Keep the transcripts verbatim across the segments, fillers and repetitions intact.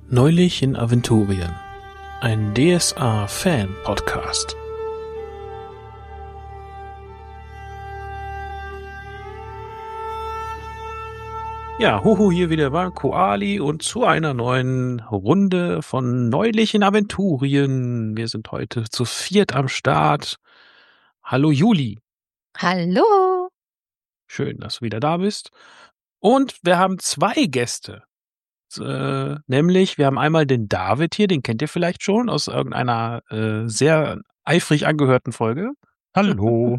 Neulich in Aventurien, ein D S A-Fan-Podcast. Ja, Huhu hier wieder bei Koali und zu einer neuen Runde von Neulich in Aventurien. Wir sind heute zu viert am Start. Hallo Juli. Hallo. Schön, dass du wieder da bist. Und wir haben zwei Gäste. Äh, nämlich, wir haben einmal den David hier, den kennt ihr vielleicht schon aus irgendeiner äh, sehr eifrig angehörten Folge. Hallo.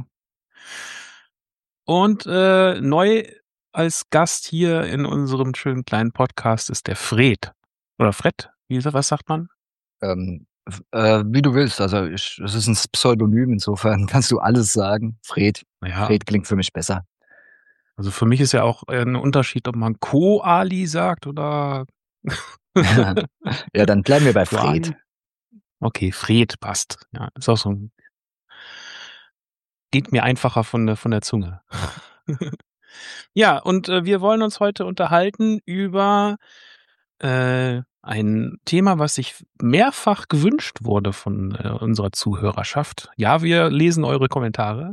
Und äh, neu als Gast hier in unserem schönen kleinen Podcast ist der Fred. Oder Fred, wie was sagt man? Ähm, äh, wie du willst, also ich, es ist ein Pseudonym, insofern kannst du alles sagen. Fred. Ja. Fred klingt für mich besser. Also für mich ist ja auch ein Unterschied, ob man Koali sagt oder Ja, dann bleiben wir bei Fred. Okay, Fred passt. Ja, ist auch so ein geht mir einfacher von der von der Zunge. Ja, und äh, wir wollen uns heute unterhalten über äh, ein Thema, was sich mehrfach gewünscht wurde von äh, unserer Zuhörerschaft. Ja, wir lesen eure Kommentare.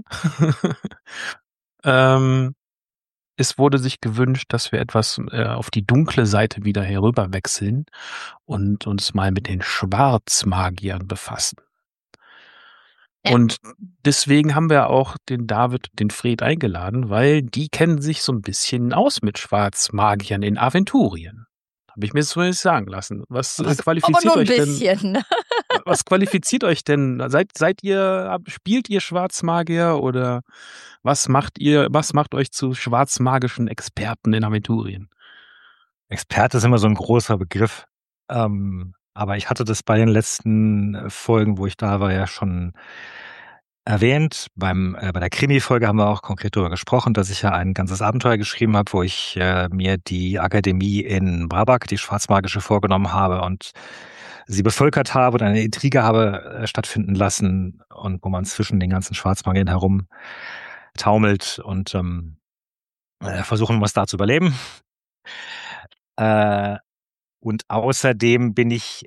ähm, es wurde sich gewünscht, dass wir etwas äh, auf die dunkle Seite wieder herüber wechseln und uns mal mit den Schwarzmagiern befassen. Ja. Und deswegen haben wir auch den David und den Fred eingeladen, weil die kennen sich so ein bisschen aus mit Schwarzmagiern in Aventurien. Habe ich mir zumindest sagen lassen. Was, was qualifiziert euch denn? Was qualifiziert euch denn? Seid, seid ihr, spielt ihr Schwarzmagier oder was macht ihr, was macht euch zu schwarzmagischen Experten in Aventurien? Experte ist immer so ein großer Begriff. Ähm, aber ich hatte das bei den letzten Folgen, wo ich da war, ja schon erwähnt. Beim, äh, bei der Krimi-Folge haben wir auch konkret darüber gesprochen, dass ich ja ein ganzes Abenteuer geschrieben habe, wo ich äh, mir die Akademie in Brabak, die Schwarzmagische, vorgenommen habe und sie bevölkert habe und eine Intrige habe äh, stattfinden lassen und wo man zwischen den ganzen Schwarzmagiern herum taumelt und ähm, äh, versuchen muss, da zu überleben. Äh, und außerdem bin ich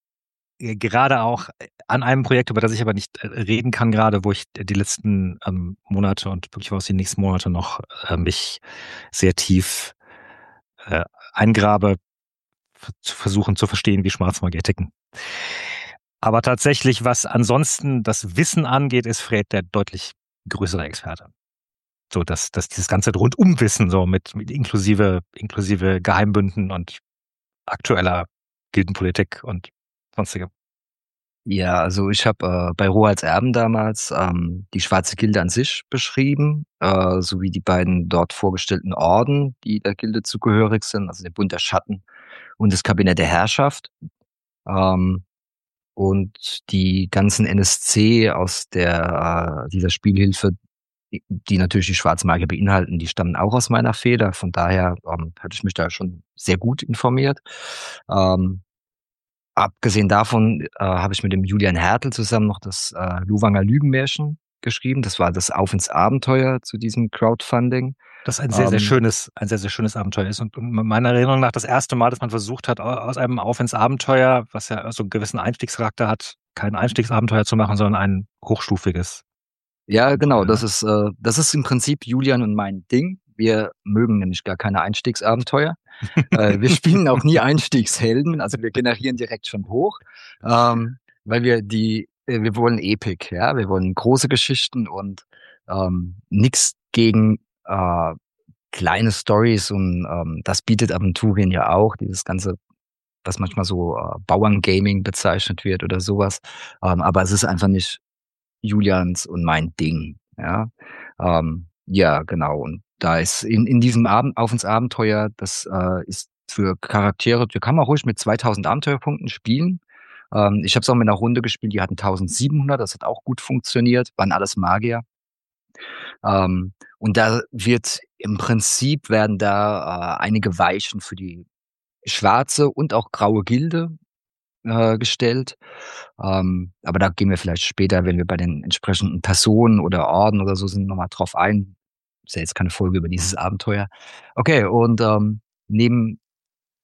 gerade auch an einem Projekt, über das ich aber nicht reden kann gerade, wo ich die letzten ähm, Monate und wirklich was die nächsten Monate noch äh, mich sehr tief äh, eingrabe, zu versuchen zu verstehen, wie Schwarzmagier ticken. Aber tatsächlich, was ansonsten das Wissen angeht, ist Fred der deutlich größere Experte. So, dass, dass dieses ganze Rundumwissen so mit, mit inklusive, inklusive Geheimbünden und aktueller Gildenpolitik und sonstige. Ja, also ich habe äh, bei Rohalds Erben damals ähm, die Schwarze Gilde an sich beschrieben, äh, sowie die beiden dort vorgestellten Orden, die der Gilde zugehörig sind, also der Bund der Schatten und das Kabinett der Herrschaft. Ähm, und die ganzen N S C aus der äh, dieser Spielhilfe, die, die natürlich die Schwarzmagier beinhalten, die stammen auch aus meiner Feder. Von daher ähm, hatte ich mich da schon sehr gut informiert. Ähm, Abgesehen davon äh, habe ich mit dem Julian Hertel zusammen noch das äh, Luwanger Lügenmärchen geschrieben. Das war das Auf ins Abenteuer zu diesem Crowdfunding. Das ein sehr, ähm, sehr schönes, ein sehr, sehr schönes Abenteuer ist. Und meiner Erinnerung nach das erste Mal, dass man versucht hat, aus einem Auf ins Abenteuer, was ja so einen gewissen Einstiegscharakter hat, kein Einstiegsabenteuer zu machen, sondern ein hochstufiges. Ja, genau. Das ist, äh, das ist im Prinzip Julian und mein Ding. Wir mögen nämlich gar keine Einstiegsabenteuer. äh, wir spielen auch nie Einstiegshelden, also wir generieren direkt schon hoch, ähm, weil wir die, äh, wir wollen Epic, ja, wir wollen große Geschichten und ähm, nichts gegen äh, kleine Stories und ähm, das bietet Aventurien ja auch, dieses ganze, was manchmal so äh, Bauerngaming bezeichnet wird oder sowas, ähm, aber es ist einfach nicht Julians und mein Ding, ja, ähm, ja, genau. Und da ist in, in diesem Abend, Auf ins Abenteuer, das äh, ist für Charaktere, da kann man ruhig mit zweitausend Abenteuerpunkten spielen. Ähm, ich habe es auch mit einer Runde gespielt, die hatten eintausendsiebenhundert, das hat auch gut funktioniert, waren alles Magier. Ähm, und da wird im Prinzip werden da äh, einige Weichen für die schwarze und auch graue Gilde äh, gestellt. Ähm, aber da gehen wir vielleicht später, wenn wir bei den entsprechenden Personen oder Orden oder so sind, nochmal drauf ein. Ist ja jetzt keine Folge über dieses Abenteuer. Okay, und ähm, neben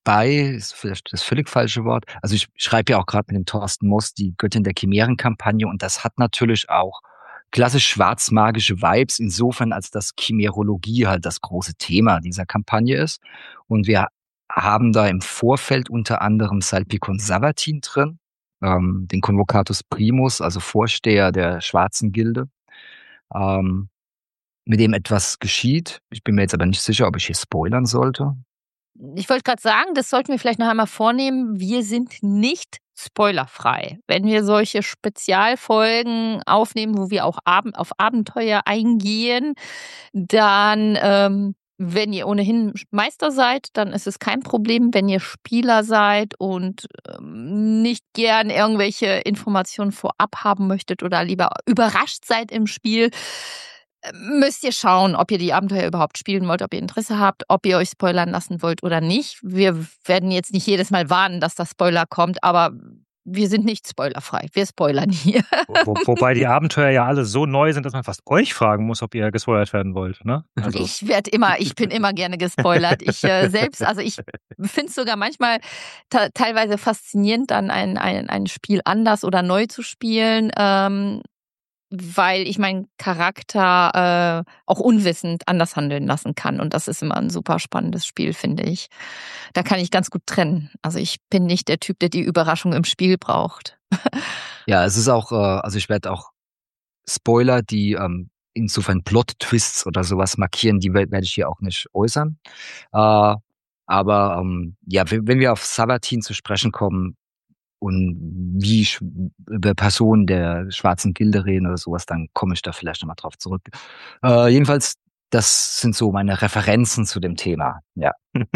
bei, ist vielleicht das völlig falsche Wort. Also ich schreibe ja auch gerade mit dem Thorsten Moss die Göttin der Chimären-Kampagne und das hat natürlich auch klassisch schwarzmagische Vibes, insofern als dass Chimerologie halt das große Thema dieser Kampagne ist. Und wir haben da im Vorfeld unter anderem Salpicon Savatin drin, ähm, den Convocatus Primus, also Vorsteher der Schwarzen Gilde, ähm, mit dem etwas geschieht. Ich bin mir jetzt aber nicht sicher, ob ich hier spoilern sollte. Ich wollte gerade sagen, das sollten wir vielleicht noch einmal vornehmen. Wir sind nicht spoilerfrei. Wenn wir solche Spezialfolgen aufnehmen, wo wir auch Ab- auf Abenteuer eingehen, dann, ähm, wenn ihr ohnehin Meister seid, dann ist es kein Problem. Wenn ihr Spieler seid und ähm, nicht gern irgendwelche Informationen vorab haben möchtet oder lieber überrascht seid im Spiel, müsst ihr schauen, ob ihr die Abenteuer überhaupt spielen wollt, ob ihr Interesse habt, ob ihr euch spoilern lassen wollt oder nicht. Wir werden jetzt nicht jedes Mal warnen, dass das Spoiler kommt, aber wir sind nicht spoilerfrei. Wir spoilern hier. Wo, wobei die Abenteuer ja alle so neu sind, dass man fast euch fragen muss, ob ihr gespoilert werden wollt. Ne? Also. Ich werde immer, ich bin immer gerne gespoilert. Ich äh, selbst, also ich finde es sogar manchmal ta- teilweise faszinierend, dann ein, ein, ein Spiel anders oder neu zu spielen. Ähm, weil ich meinen Charakter äh, auch unwissend anders handeln lassen kann. Und das ist immer ein super spannendes Spiel, finde ich. Da kann ich ganz gut trennen. Also ich bin nicht der Typ, der die Überraschung im Spiel braucht. Ja, es ist auch, äh, also ich werde auch Spoiler, die ähm, insofern Plot-Twists oder sowas markieren, die werde ich hier auch nicht äußern. Äh, aber ähm, ja, wenn wir auf Savatin zu sprechen kommen, und wie über Personen der Schwarzen Gilde reden oder sowas, dann komme ich da vielleicht nochmal drauf zurück. Äh, jedenfalls, das sind so meine Referenzen zu dem Thema. Ja.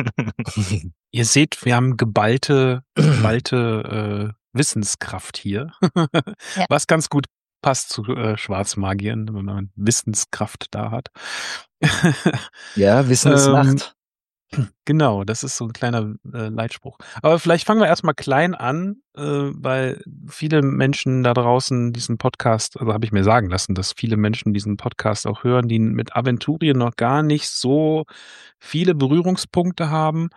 Ihr seht, wir haben geballte, geballte äh, Wissenskraft hier, Ja. was ganz gut passt zu äh, Schwarzmagiern, wenn man Wissenskraft da hat. Ja, Wissen ist Ähm, Macht. Genau, das ist so ein kleiner äh, Leitspruch. Aber vielleicht fangen wir erstmal klein an, äh, weil viele Menschen da draußen diesen Podcast, also habe ich mir sagen lassen, dass viele Menschen diesen Podcast auch hören, die mit Aventurien noch gar nicht so viele Berührungspunkte haben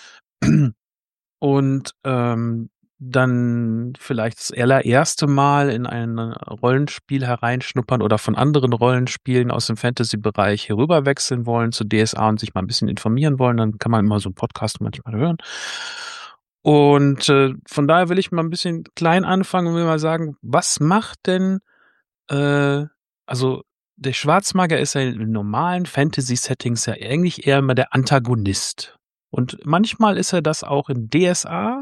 und ähm, dann vielleicht das allererste Mal in ein Rollenspiel hereinschnuppern oder von anderen Rollenspielen aus dem Fantasy-Bereich herüberwechseln wollen zu D S A und sich mal ein bisschen informieren wollen, dann kann man immer so einen Podcast manchmal hören. Und äh, von daher will ich mal ein bisschen klein anfangen und will mal sagen, was macht denn, äh, also der Schwarzmagier ist ja in normalen Fantasy-Settings ja eigentlich eher immer der Antagonist. Und manchmal ist er das auch in D S A,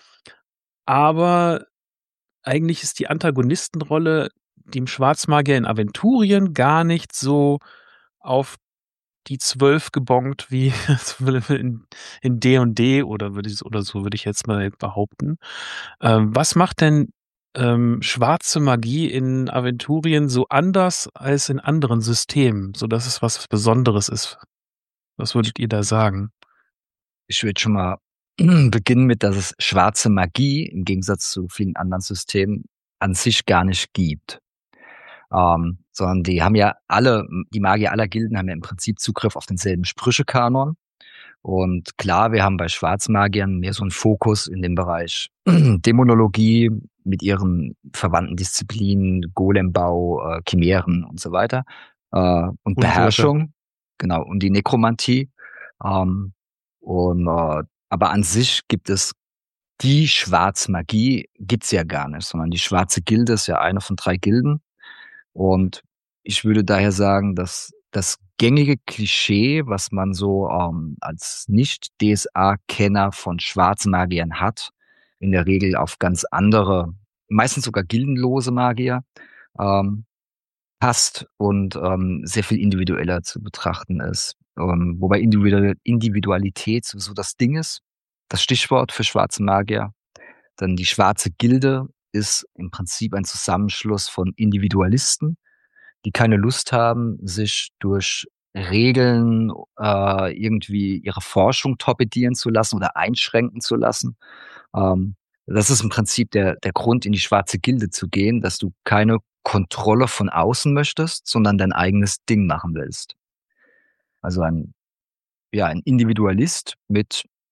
aber eigentlich ist die Antagonistenrolle dem Schwarzmagier in Aventurien gar nicht so auf die zwölf gebongt wie in, in D und D oder würde ich, oder so würde ich jetzt mal behaupten. Ähm, was macht denn ähm, schwarze Magie in Aventurien so anders als in anderen Systemen, so dass es was Besonderes ist? Was würdet ihr da sagen? Ich würde schon mal beginnen mit, dass es schwarze Magie im Gegensatz zu vielen anderen Systemen an sich gar nicht gibt. Ähm, sondern die haben ja alle, die Magier aller Gilden haben ja im Prinzip Zugriff auf denselben Sprüchekanon. Und klar, wir haben bei Schwarzmagiern mehr so einen Fokus in dem Bereich Dämonologie mit ihren verwandten Disziplinen, Golembau, äh, Chimären und so weiter. Äh, und Und Beherrschung, genau, und die Nekromantie. Ähm, und, äh, aber an sich gibt es die Schwarzmagie gibt's ja gar nicht, sondern die Schwarze Gilde ist ja eine von drei Gilden. Und ich würde daher sagen, dass das gängige Klischee, was man so ähm, als Nicht-D S A-Kenner von Schwarzmagiern hat, in der Regel auf ganz andere, meistens sogar gildenlose Magier, ähm, passt und ähm, sehr viel individueller zu betrachten ist. Ähm, wobei Individu Individualität sowieso das Ding ist, das Stichwort für schwarze Magier. Denn die Schwarze Gilde ist im Prinzip ein Zusammenschluss von Individualisten, die keine Lust haben, sich durch Regeln äh, irgendwie ihre Forschung torpedieren zu lassen oder einschränken zu lassen. Ähm, das ist im Prinzip der, der Grund, in die Schwarze Gilde zu gehen, dass du keine Kontrolle von außen möchtest, sondern dein eigenes Ding machen willst. Also ein, ja, ein Individualist mit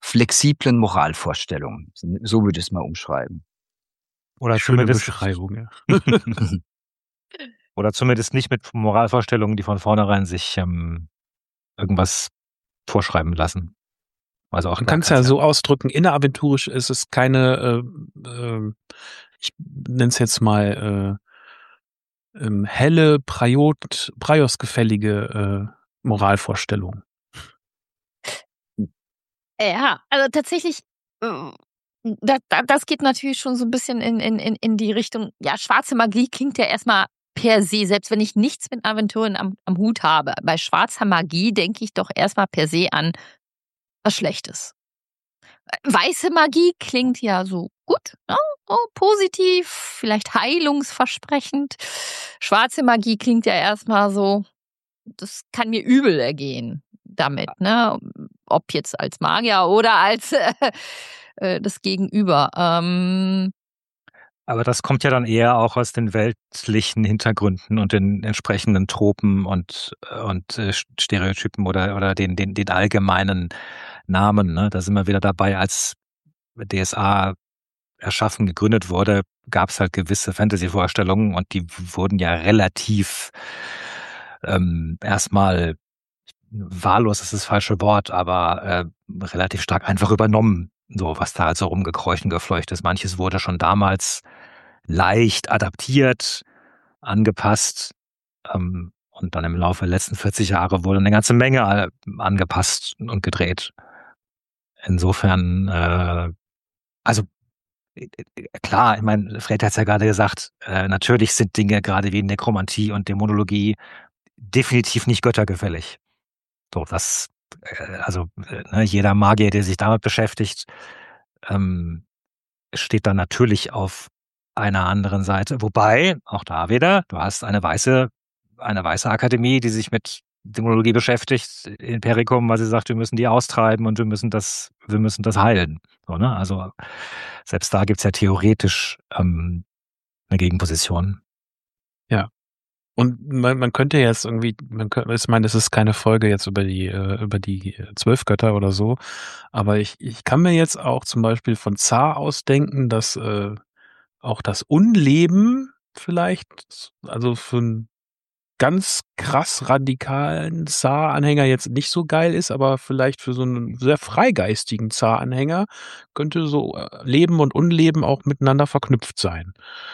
flexiblen Moralvorstellungen. So würde ich es mal umschreiben. Oder Schöne zumindest, Beschreibung, ja. oder zumindest nicht mit Moralvorstellungen, die von vornherein sich ähm, irgendwas vorschreiben lassen. Also auch Man da kann es kann's ja so ausdrücken, inneraventurisch ist es keine, äh, äh, ich nenne es jetzt mal äh, ähm, helle, Priot, Prios-gefällige äh, Moralvorstellung. Ja, also tatsächlich, äh, da, da, das geht natürlich schon so ein bisschen in, in, in, in die Richtung, ja, schwarze Magie klingt ja erstmal per se, selbst wenn ich nichts mit Aventuren am, am Hut habe. Bei schwarzer Magie denke ich doch erstmal per se an was Schlechtes. Weiße Magie klingt ja so gut, ne? Oh, positiv, vielleicht heilungsversprechend. Schwarze Magie klingt ja erstmal so, das kann mir übel ergehen damit, ne? Ob jetzt als Magier oder als äh, äh, das Gegenüber. Ähm, Aber das kommt ja dann eher auch aus den weltlichen Hintergründen und den entsprechenden Tropen und, und äh, Stereotypen oder, oder den, den, den allgemeinen Namen. Ne? Da sind wir wieder dabei, als D S A erschaffen, gegründet wurde, gab es halt gewisse Fantasy-Vorstellungen und die wurden ja relativ ähm, erstmal, wahllos ist das falsche Wort, aber äh, relativ stark einfach übernommen, so was da also rumgekreucht und gefleucht ist. Manches wurde schon damals leicht adaptiert, angepasst ähm, und dann im Laufe der letzten vierzig Jahre wurde eine ganze Menge angepasst und gedreht. Insofern, äh, also klar, ich meine, Fred hat es ja gerade gesagt, äh, natürlich sind Dinge gerade wie Nekromantie und Dämonologie definitiv nicht göttergefällig. So, das, äh, also äh, ne, jeder Magier, der sich damit beschäftigt, ähm, steht dann natürlich auf einer anderen Seite. Wobei, auch da wieder, du hast eine weiße, eine weiße Akademie, die sich mit Dämonologie beschäftigt, in Perikum, weil sie sagt, wir müssen die austreiben und wir müssen das, wir müssen das heilen. So, ne? Also selbst da gibt's ja theoretisch ähm, eine Gegenposition. Ja. Und man, man könnte jetzt irgendwie, man könnte, ich meine, das ist keine Folge jetzt über die, äh, über die zwölf Götter oder so, aber ich, ich kann mir jetzt auch zum Beispiel von Zar ausdenken, dass äh, auch das Unleben vielleicht, also für einen ganz krass radikalen Zar-Anhänger jetzt nicht so geil ist, aber vielleicht für so einen sehr freigeistigen Zar-Anhänger könnte so äh, Leben und Unleben auch miteinander verknüpft sein.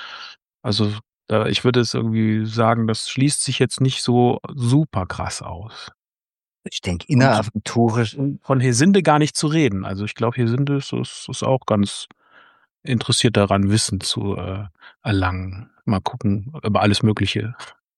Also äh, ich würde es irgendwie sagen, das schließt sich jetzt nicht so super krass aus. Ich denke, Und inneraventurisch. von Hesinde gar nicht zu reden. Also ich glaube, Hesinde ist, ist, ist auch ganz interessiert daran, Wissen zu äh, erlangen. Mal gucken über alles Mögliche.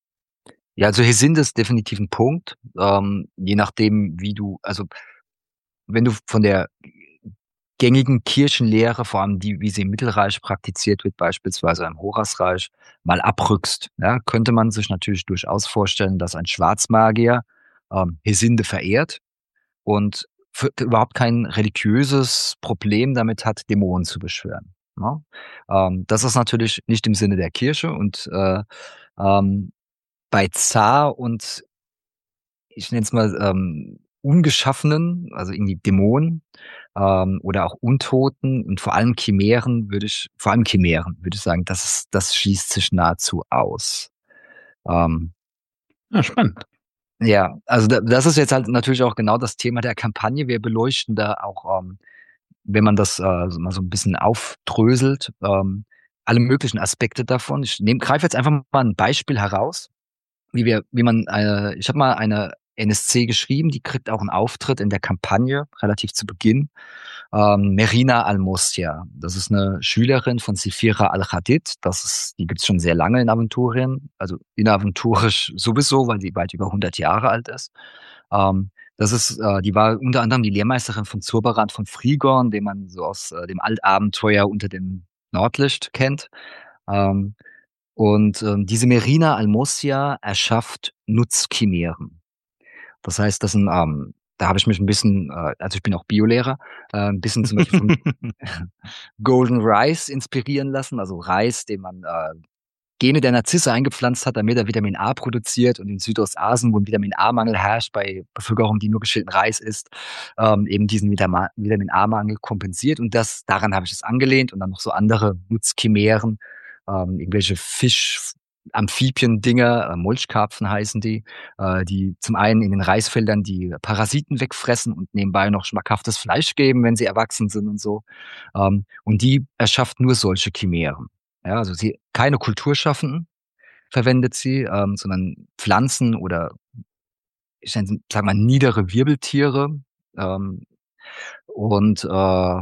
Ja, also Hesinde ist definitiv ein Punkt. Ähm, je nachdem, wie du, also wenn du von der gängigen Kirchenlehre, vor allem die, wie sie im Mittelreich praktiziert wird, beispielsweise im Horasreich, mal abrückst, ja, könnte man sich natürlich durchaus vorstellen, dass ein Schwarzmagier ähm, Hesinde verehrt und für, überhaupt kein religiöses Problem damit hat, Dämonen zu beschwören. Ne? Ähm, das ist natürlich nicht im Sinne der Kirche und äh, ähm, bei Zar und ich nenne es mal ähm, Ungeschaffenen, also irgendwie Dämonen ähm, oder auch Untoten und vor allem Chimären würde ich, vor allem Chimären würde ich sagen, das ist, das schließt sich nahezu aus. Ähm, Ja, spannend. ja, also da, das ist jetzt halt natürlich auch genau das Thema der Kampagne. Wir beleuchten da auch, ähm, wenn man das äh, so mal so ein bisschen aufdröselt, ähm, alle möglichen Aspekte davon. Ich nehm, greife jetzt einfach mal ein Beispiel heraus, wie wir, wie man, äh, ich habe mal eine N S C geschrieben, die kriegt auch einen Auftritt in der Kampagne, relativ zu Beginn. Ähm, Merina Al-Mostia, das ist eine Schülerin von Sifira Al-Hadid, das ist, die gibt's schon sehr lange in Aventurien, also inaventurisch sowieso, weil die weit über hundert Jahre alt ist. Ähm, das ist, äh, die war unter anderem die Lehrmeisterin von Zurbarant von Frigorn, den man so aus äh, dem Altabenteuer unter dem Nordlicht kennt. Ähm, und ähm, diese Merina Al-Mostia erschafft Nutzchimären. Das heißt, das sind, ähm, da habe ich mich ein bisschen, äh, also ich bin auch Biolehrer, äh, ein bisschen zum Beispiel vom Golden Rice inspirieren lassen, also Reis, den man äh, Gene der Narzisse eingepflanzt hat, damit er Vitamin A produziert und in Südostasien, wo ein Vitamin A-Mangel herrscht, bei Bevölkerung, die nur geschälten Reis isst, ähm, eben diesen Vitamin Vitamin A-Mangel kompensiert. Und das, daran habe ich es angelehnt und dann noch so andere Nutzchimären, ähm, irgendwelche Fisch, Amphibien-Dinger, äh, Molchkarpfen heißen die, äh, die zum einen in den Reisfeldern die Parasiten wegfressen und nebenbei noch schmackhaftes Fleisch geben, wenn sie erwachsen sind und so. Ähm, und die erschafft nur solche Chimären. Ja, also sie keine Kulturschaffenden verwendet sie, ähm, sondern Pflanzen oder ich sag mal niedere Wirbeltiere. Ähm, und äh,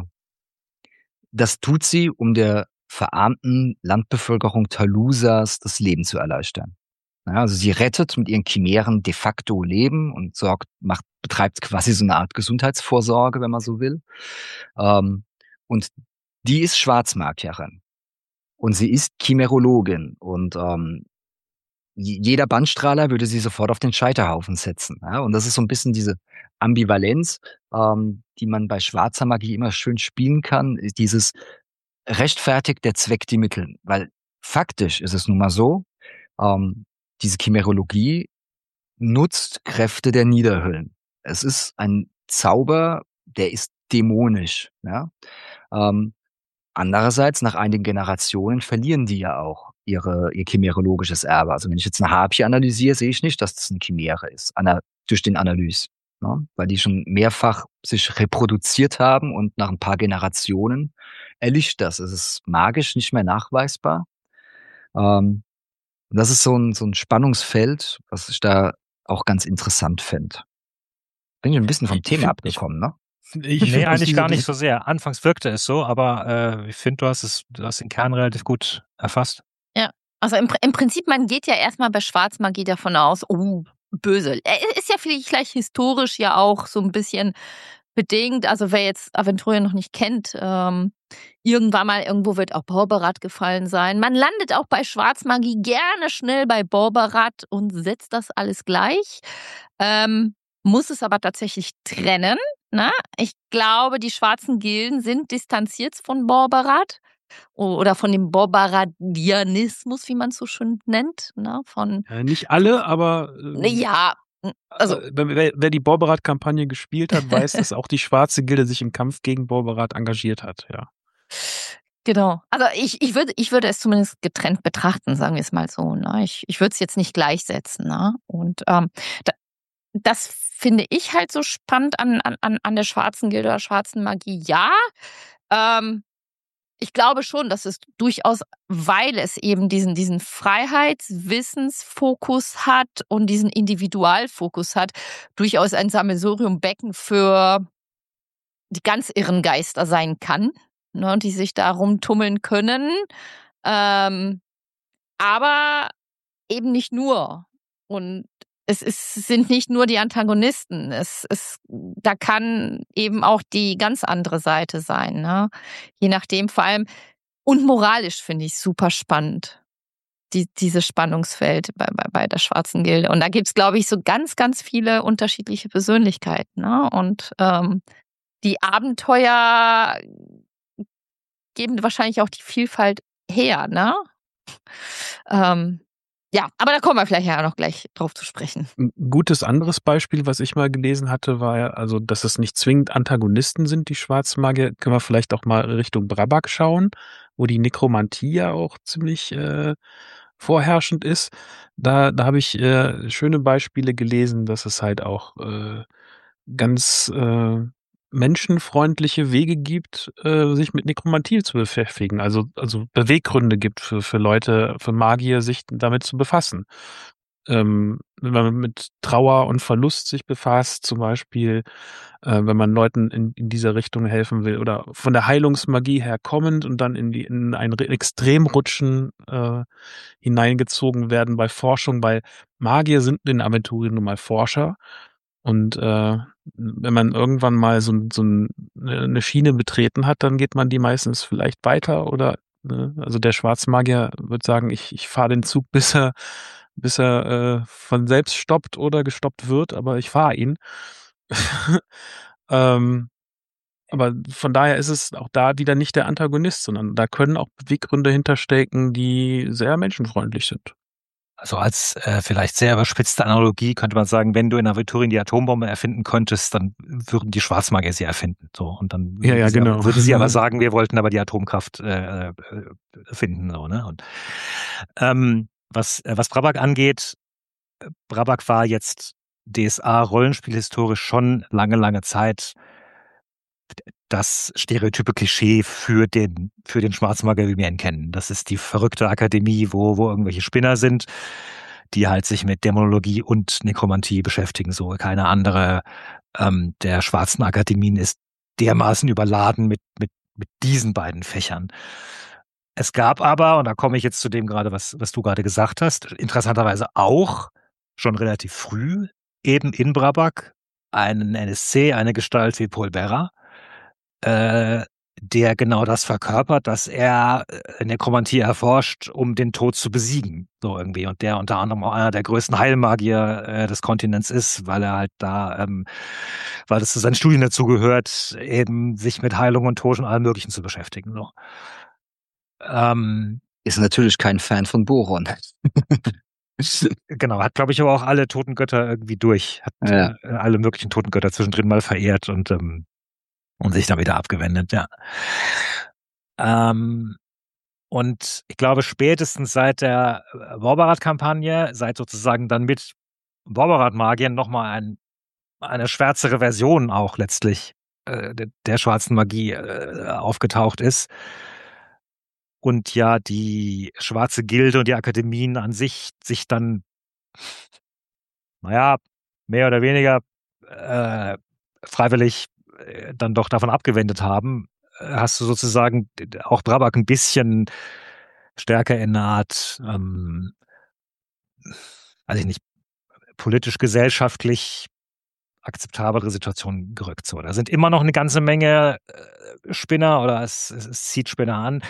das tut sie, um der verarmten Landbevölkerung Talusas das Leben zu erleichtern. Ja, also sie rettet mit ihren Chimären de facto Leben und sorgt, macht, betreibt quasi so eine Art Gesundheitsvorsorge, wenn man so will. Ähm, und die ist Schwarzmagierin. Und sie ist Chimerologin. Und ähm, jeder Bandstrahler würde sie sofort auf den Scheiterhaufen setzen. Ja? Und das ist so ein bisschen diese Ambivalenz, ähm, die man bei schwarzer Magie immer schön spielen kann, ist dieses rechtfertigt der Zweck die Mittel. Weil faktisch ist es nun mal so, ähm, diese Chimerologie nutzt Kräfte der Niederhöllen. Es ist ein Zauber, der ist dämonisch. Ja? Ähm, Andererseits, nach einigen Generationen verlieren die ja auch ihre, ihr chimerologisches Erbe. Also wenn ich jetzt eine Harpie analysiere, sehe ich nicht, dass das eine Chimäre ist, ana- durch den Analyse. Ne? Weil die schon mehrfach sich reproduziert haben und nach ein paar Generationen erlischt das. Es ist magisch nicht mehr nachweisbar. Ähm, und das ist so ein, so ein Spannungsfeld, was ich da auch ganz interessant fände. Bin ich ein bisschen vom Ich Thema find- abgekommen, ne? Ich Nee, find aus eigentlich dieser gar nicht so sehr. Anfangs wirkte es so, aber äh, ich finde, du hast es, du hast den Kern relativ gut erfasst. Also im, Pr- im Prinzip, man geht ja erstmal bei Schwarzmagie davon aus, oh, böse. Er ist ja vielleicht historisch ja auch so ein bisschen bedingt. Also wer jetzt Aventurien noch nicht kennt, ähm, irgendwann mal irgendwo wird auch Borberat gefallen sein. Man landet auch bei Schwarzmagie gerne schnell bei Borberat und setzt das alles gleich. Ähm, muss es aber tatsächlich trennen. Ne? Ich glaube, die schwarzen Gilden sind distanziert von Borberat oder von dem Borbaradianismus, wie man es so schön nennt. Ne? Von, äh, nicht alle, aber ähm, ja, also äh, wer, wer die Borberat-Kampagne gespielt hat, weiß, dass auch die schwarze Gilde sich im Kampf gegen Borberat engagiert hat. Ja. genau. Also ich, ich, würde, ich würde es zumindest getrennt betrachten, sagen wir es mal so. Ne? Ich, ich würde es jetzt nicht gleichsetzen. Ne? Und ähm, da, das finde ich halt so spannend an, an, an der schwarzen Gilde oder schwarzen Magie. Ja, ähm, ich glaube schon, dass es durchaus, weil es eben diesen, diesen Freiheitswissensfokus hat und diesen Individualfokus hat, durchaus ein Sammelsuriumbecken für die ganz irren Geister sein kann, ne, die sich da rumtummeln können. Ähm, aber eben nicht nur. Und es ist, sind nicht nur die Antagonisten. Es, es, da kann eben auch die ganz andere Seite sein. Ne? Je nachdem, vor allem. Und moralisch finde ich super spannend, die, dieses Spannungsfeld bei, bei, bei der Schwarzen Gilde. Und da gibt's, glaube ich, so ganz, ganz viele unterschiedliche Persönlichkeiten. Ne? Und ähm, die Abenteuer geben wahrscheinlich auch die Vielfalt her. Ne? Ähm, ja, aber da kommen wir vielleicht ja noch gleich drauf zu sprechen. Ein gutes anderes Beispiel, was ich mal gelesen hatte, war ja, also, dass es nicht zwingend Antagonisten sind, die Schwarzmagier. Können wir vielleicht auch mal Richtung Brabak schauen, wo die Nekromantie ja auch ziemlich äh, vorherrschend ist. Da, da habe ich äh, schöne Beispiele gelesen, dass es halt auch äh, ganz äh, menschenfreundliche Wege gibt, äh, sich mit Nekromantie zu beschäftigen. Also, also Beweggründe gibt für, für Leute, für Magier, sich damit zu befassen. Ähm, wenn man mit Trauer und Verlust sich befasst, zum Beispiel, äh, wenn man Leuten in, in dieser Richtung helfen will oder von der Heilungsmagie her kommend und dann in die in ein Extremrutschen äh, hineingezogen werden bei Forschung, weil Magier sind in Aventurien nun mal Forscher und äh, wenn man irgendwann mal so, so eine Schiene betreten hat, dann geht man die meistens vielleicht weiter oder ne? Also der Schwarzmagier wird sagen, ich, ich fahre den Zug, bis er bis er äh, von selbst stoppt oder gestoppt wird, aber ich fahre ihn. ähm, Aber von daher ist es auch da wieder nicht der Antagonist, sondern da können auch Beweggründe hinterstecken, die sehr menschenfreundlich sind. Also als äh, vielleicht sehr überspitzte Analogie könnte man sagen, wenn du in Aventurien die Atombombe erfinden könntest, dann würden die Schwarzmagier sie erfinden. So, und dann Ja, ja, würden, sie, genau. aber, würden sie aber sagen, wir wollten aber die Atomkraft äh, äh, finden. So, ne? Und ähm, was, äh, was Brabak angeht, Brabak war jetzt D S A-Rollenspielhistorisch schon lange, lange Zeit das stereotype Klischee für den, für den Schwarzmagier, wie wir ihn kennen. Das ist die verrückte Akademie, wo, wo irgendwelche Spinner sind, die halt sich mit Dämonologie und Nekromantie beschäftigen, so keine andere ähm, der schwarzen Akademien ist dermaßen überladen mit, mit, mit diesen beiden Fächern. Es gab aber, und da komme ich jetzt zu dem gerade, was, was du gerade gesagt hast, interessanterweise auch schon relativ früh eben in Brabak einen N S C, eine Gestalt wie Paul Berra, äh, der genau das verkörpert, dass er äh, Nekromantie erforscht, um den Tod zu besiegen, so irgendwie. Und der unter anderem auch einer der größten Heilmagier äh, des Kontinents ist, weil er halt da, ähm, weil das zu seinen Studien dazu gehört, eben sich mit Heilung und Tod und allem Möglichen zu beschäftigen. So. Ähm, Ist natürlich kein Fan von Boron. Genau, hat, glaube ich, aber auch alle toten Götter irgendwie durch. Hat Ja. äh, alle möglichen toten Götter zwischendrin mal verehrt und, ähm, und sich dann wieder abgewendet, ja. Ähm, und ich glaube, spätestens seit der Borbarat-Kampagne, seit sozusagen dann mit Borbarat-Magiern nochmal ein, eine schwärzere Version auch letztlich äh, der, der schwarzen Magie äh, aufgetaucht ist, und ja die schwarze Gilde und die Akademien an sich sich dann, naja, mehr oder weniger äh, freiwillig äh, dann doch davon abgewendet haben, äh, hast du sozusagen auch Brabak ein bisschen stärker in eine Art, ähm, weiß ich nicht, politisch-gesellschaftlich akzeptablere Situation gerückt. So, da sind immer noch eine ganze Menge äh, Spinner oder es, es, es zieht Spinner an.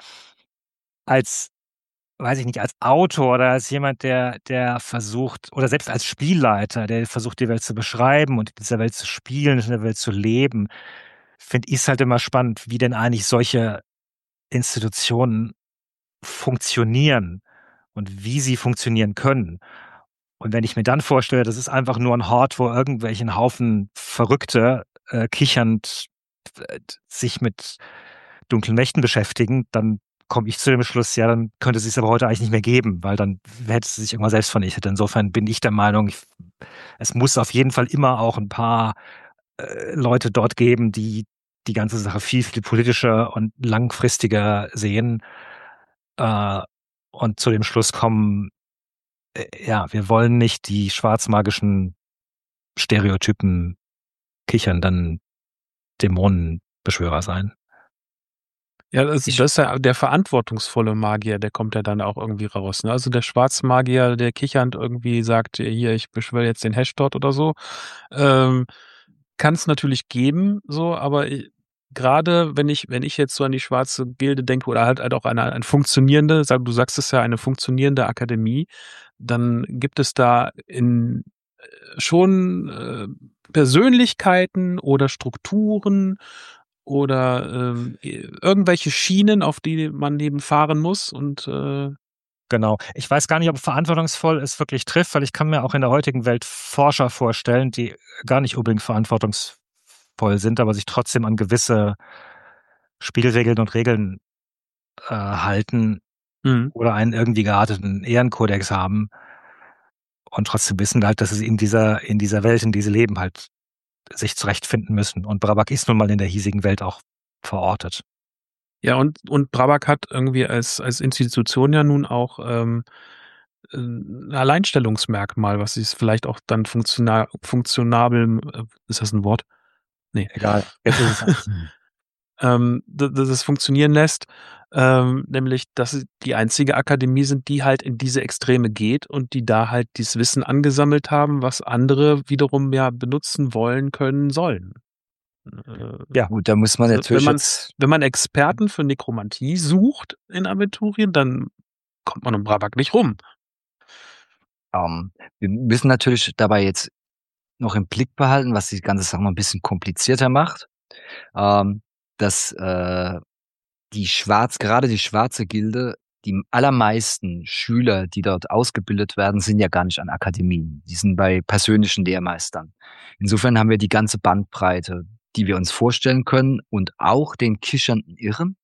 Als weiß ich nicht, als Autor oder als jemand, der, der versucht, oder selbst als Spielleiter, der versucht, die Welt zu beschreiben und in dieser Welt zu spielen, in der Welt zu leben, finde ich es halt immer spannend, wie denn eigentlich solche Institutionen funktionieren und wie sie funktionieren können. Und wenn ich mir dann vorstelle, das ist einfach nur ein Hort, wo irgendwelchen Haufen Verrückte äh, kichernd äh, sich mit dunklen Mächten beschäftigen, dann komme ich zu dem Schluss, ja, dann könnte es sich aber heute eigentlich nicht mehr geben, weil dann hätte es sich irgendwann selbst vernichtet. Insofern bin ich der Meinung, ich, es muss auf jeden Fall immer auch ein paar äh, Leute dort geben, die die ganze Sache viel, viel politischer und langfristiger sehen äh, und zu dem Schluss kommen, äh, ja, wir wollen nicht die schwarzmagischen Stereotypen kichernden Dämonenbeschwörer sein. Ja, das, Ich- das ist ja der verantwortungsvolle Magier, der kommt ja dann auch irgendwie raus. Ne? Also der Schwarzmagier, der kichernd irgendwie sagt, hier, ich beschwöre jetzt den Hashtod oder so, ähm, kann es natürlich geben, so, aber ich, gerade wenn ich, wenn ich jetzt so an die schwarze Gilde denke oder halt, halt auch eine, eine funktionierende, sag, du sagst es ja, eine funktionierende Akademie, dann gibt es da in äh, schon äh, Persönlichkeiten oder Strukturen oder ähm, irgendwelche Schienen, auf die man neben fahren muss und äh, Genau. Ich weiß gar nicht, ob verantwortungsvoll es wirklich trifft, weil ich kann mir auch in der heutigen Welt Forscher vorstellen, die gar nicht unbedingt verantwortungsvoll sind, aber sich trotzdem an gewisse Spielregeln und Regeln äh, halten mhm. oder einen irgendwie gearteten Ehrenkodex haben und trotzdem wissen halt, dass sie in dieser, in dieser Welt, in dieser leben, halt sich zurechtfinden müssen. Und Brabak ist nun mal in der hiesigen Welt auch verortet. Ja, und, und Brabak hat irgendwie als, als Institution ja nun auch ähm, ein Alleinstellungsmerkmal, was es vielleicht auch dann funktional, funktionabel, äh, ist das ein Wort? Nee. Egal. Jetzt ist es ähm, dass das es funktionieren lässt, ähm, nämlich, dass sie die einzige Akademie sind, die halt in diese Extreme geht und die da halt dieses Wissen angesammelt haben, was andere wiederum ja benutzen wollen, können, sollen. Äh, Ja. Gut, da muss man Also, natürlich wenn man, jetzt, wenn man Experten für Nekromantie sucht in Aventurien, dann kommt man um Brabak nicht rum. ähm, wir müssen natürlich dabei jetzt noch im Blick behalten, was die ganze Sache noch ein bisschen komplizierter macht. ähm, dass äh, die Schwarz, gerade die schwarze Gilde, die allermeisten Schüler, die dort ausgebildet werden, sind ja gar nicht an Akademien. Die sind bei persönlichen Lehrmeistern. Insofern haben wir die ganze Bandbreite, die wir uns vorstellen können und auch den kichernden Irren,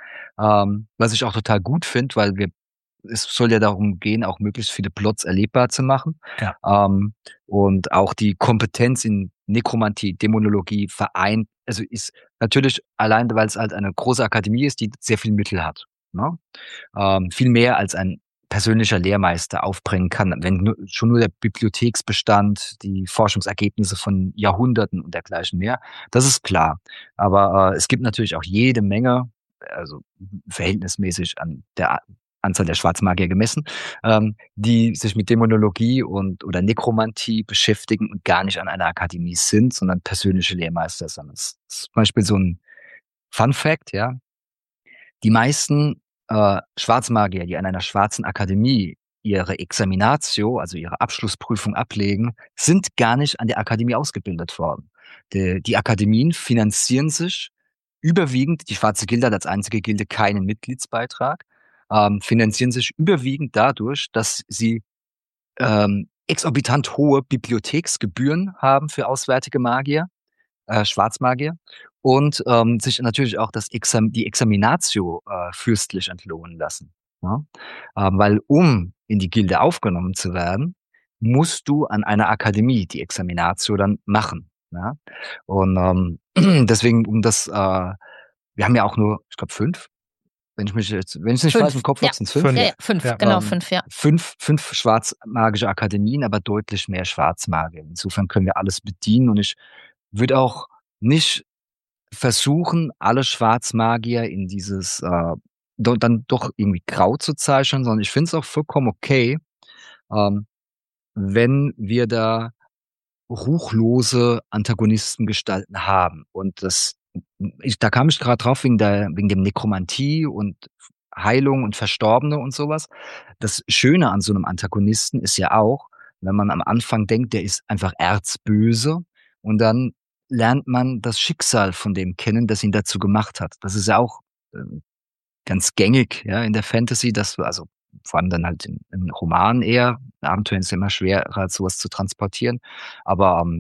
ähm, was ich auch total gut finde, weil wir es soll ja darum gehen, auch möglichst viele Plots erlebbar zu machen. Ja. Ähm, und auch die Kompetenz in Nekromantie, Dämonologie vereint, also ist natürlich allein, weil es halt eine große Akademie ist, die sehr viel Mittel hat. Ne? Ähm, viel mehr als ein persönlicher Lehrmeister aufbringen kann, wenn nur, schon nur der Bibliotheksbestand, die Forschungsergebnisse von Jahrhunderten und dergleichen mehr, das ist klar. Aber äh, es gibt natürlich auch jede Menge, also verhältnismäßig an der Anzahl der Schwarzmagier gemessen, ähm, die sich mit Dämonologie und oder Nekromantie beschäftigen und gar nicht an einer Akademie sind, sondern persönliche Lehrmeister sind. Das ist zum Beispiel so ein Fun Fact, ja. Die meisten äh, Schwarzmagier, die an einer schwarzen Akademie ihre Examinatio, also ihre Abschlussprüfung ablegen, sind gar nicht an der Akademie ausgebildet worden. Die, die Akademien finanzieren sich überwiegend, die Schwarze Gilde hat als einzige Gilde keinen Mitgliedsbeitrag, ähm, finanzieren sich überwiegend dadurch, dass sie ähm, exorbitant hohe Bibliotheksgebühren haben für auswärtige Magier, äh, Schwarzmagier, und ähm, sich natürlich auch das Exam die Examinatio äh, fürstlich entlohnen lassen. Ja? Ähm, weil um in die Gilde aufgenommen zu werden, musst du an einer Akademie die Examinatio dann machen. Ja? Und ähm, deswegen, um das, äh, wir haben ja auch nur, ich glaube, fünf. Wenn ich mich jetzt, wenn ich es nicht Fünf. falsch im Kopf Ja. habe, sind es fünf. Ja, ja, fünf, Ja. genau, Ähm, fünf, ja. Fünf, fünf schwarzmagische Akademien, aber deutlich mehr Schwarzmagier. Insofern können wir alles bedienen und ich würde auch nicht versuchen, alle Schwarzmagier in dieses äh, do, dann doch irgendwie grau zu zeichnen, sondern ich finde es auch vollkommen okay, ähm, wenn wir da ruchlose Antagonistengestalten haben. Und das, ich, da kam ich gerade drauf wegen der, wegen dem Nekromantie und Heilung und Verstorbene und sowas. Das Schöne an so einem Antagonisten ist ja auch, wenn man am Anfang denkt, der ist einfach erzböse und dann lernt man das Schicksal von dem kennen, das ihn dazu gemacht hat. Das ist ja auch äh, ganz gängig, ja, in der Fantasy, dass du, also vor allem dann halt in, in Romanen eher, Abenteuern ist ja immer schwerer, halt sowas zu transportieren, aber ähm,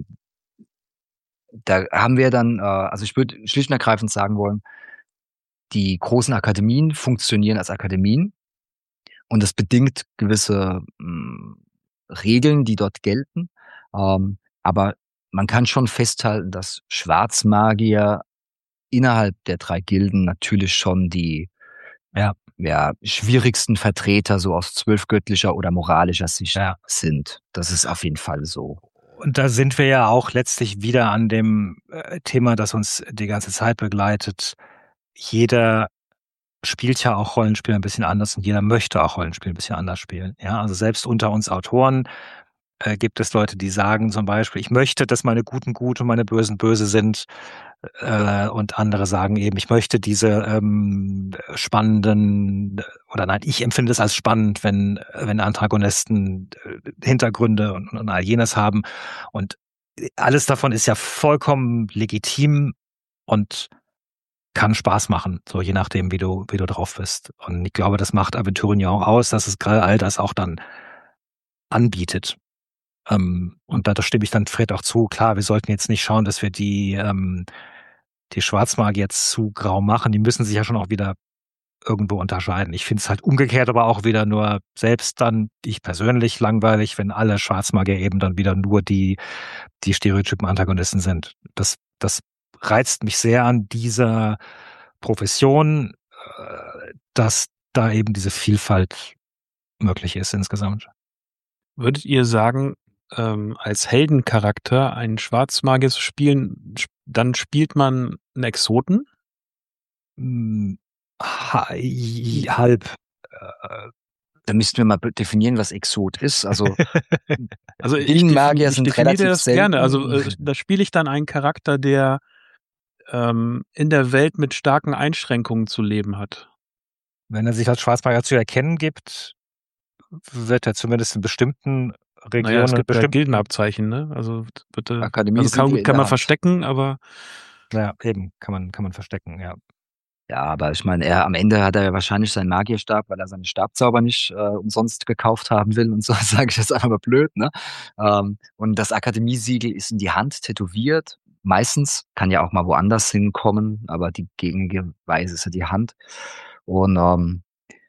da haben wir dann, äh, also ich würde schlicht und ergreifend sagen wollen, die großen Akademien funktionieren als Akademien und das bedingt gewisse mh, Regeln, die dort gelten, ähm, aber man kann schon festhalten, dass Schwarzmagier innerhalb der drei Gilden natürlich schon die Ja. ja, schwierigsten Vertreter so aus zwölfgöttlicher oder moralischer Sicht Ja. sind. Das ist auf jeden Fall so. Und da sind wir ja auch letztlich wieder an dem äh, Thema, das uns die ganze Zeit begleitet. Jeder spielt ja auch Rollenspiel ein bisschen anders und jeder möchte auch Rollenspiel ein bisschen anders spielen. Ja, also selbst unter uns Autoren äh, gibt es Leute, die sagen zum Beispiel, ich möchte, dass meine Guten gut und meine Bösen böse sind. Äh, und andere sagen eben, ich möchte diese ähm, spannenden, oder nein, ich empfinde es als spannend, wenn, wenn Antagonisten äh, Hintergründe und, und all jenes haben. Und alles davon ist ja vollkommen legitim und kann Spaß machen, so je nachdem, wie du, wie du drauf bist. Und ich glaube, das macht Aventurien ja auch aus, dass es gerade all das auch dann anbietet. Ähm, und da, da stimme ich dann Fred auch zu. Klar, wir sollten jetzt nicht schauen, dass wir die, ähm, die Schwarzmagier jetzt zu grau machen. Die müssen sich ja schon auch wieder irgendwo unterscheiden. Ich finde es halt umgekehrt aber auch wieder nur selbst dann, ich persönlich langweilig, wenn alle Schwarzmagier eben dann wieder nur die, die stereotypen Antagonisten sind. Das, das reizt mich sehr an dieser Profession, äh, dass da eben diese Vielfalt möglich ist insgesamt. Würdet ihr sagen, ähm, als Heldencharakter einen Schwarzmagier zu spielen, sp- dann spielt man einen Exoten? Hm, ha- halb. Äh, Da müssten wir mal be- definieren, was Exot ist. Also Also ich, Gildenmagier defini- ich sind definiere relativ das selten. gerne. Also äh, da spiele ich dann einen Charakter, der ähm, in der Welt mit starken Einschränkungen zu leben hat. Wenn er sich als Schwarzmagier zu erkennen gibt, wird er zumindest in bestimmten Regionen, Naja, es gibt ja bestimmten Gildenabzeichen, ne? Also bitte, Akademie also sind kann, wir gut in kann der man Hand. verstecken, aber Ja, eben, kann man, kann man verstecken, ja. Ja, aber ich meine, er am Ende hat er ja wahrscheinlich seinen Magierstab, weil er seine Stabzauber nicht äh, umsonst gekauft haben will und so, sage ich jetzt einfach mal blöd, ne? Ähm, und das Akademiesiegel ist in die Hand tätowiert. Meistens, kann ja auch mal woanders hinkommen, aber die gängige Weise ist ja die Hand. Und ähm,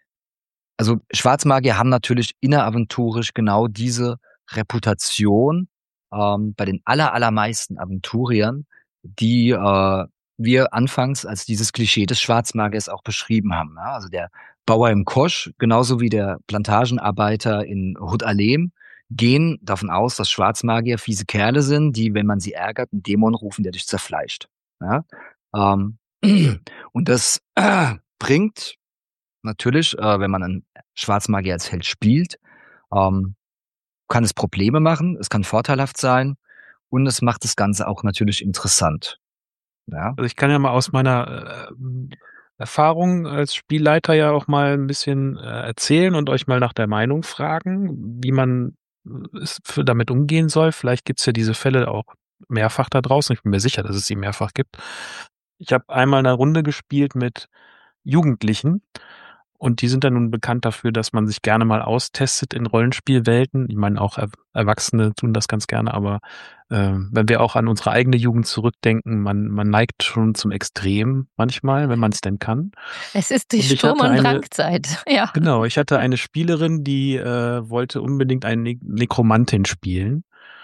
also Schwarzmagier haben natürlich inneraventurisch genau diese Reputation ähm, bei den aller, allermeisten Aventuriern, die äh, wir anfangs als dieses Klischee des Schwarzmagiers auch beschrieben haben. Ja? Also der Bauer im Kosch, genauso wie der Plantagenarbeiter in Hut Alem, gehen davon aus, dass Schwarzmagier fiese Kerle sind, die, wenn man sie ärgert, einen Dämon rufen, der dich zerfleischt. Ja? Ähm, und das äh, bringt natürlich, äh, wenn man einen Schwarzmagier als Held spielt, ähm, kann es Probleme machen, es kann vorteilhaft sein und es macht das Ganze auch natürlich interessant. Ja, Also ich kann ja mal aus meiner äh, Erfahrung als Spielleiter ja auch mal ein bisschen äh, erzählen und euch mal nach der Meinung fragen, wie man äh, es für damit umgehen soll. Vielleicht gibt's ja diese Fälle auch mehrfach da draußen. Ich bin mir sicher, dass es sie mehrfach gibt. Ich habe einmal eine Runde gespielt mit Jugendlichen und die sind dann nun bekannt dafür, dass man sich gerne mal austestet in Rollenspielwelten. Ich meine, auch Er- Erwachsene tun das ganz gerne, aber äh, wenn wir auch an unsere eigene Jugend zurückdenken, man, man neigt schon zum Extrem manchmal, wenn man es denn kann. Es ist die Und ich Sturm- hatte und eine, Drangzeit. Ja. genau, ich hatte eine Spielerin, die äh, wollte unbedingt eine Ne- Nekromantin spielen.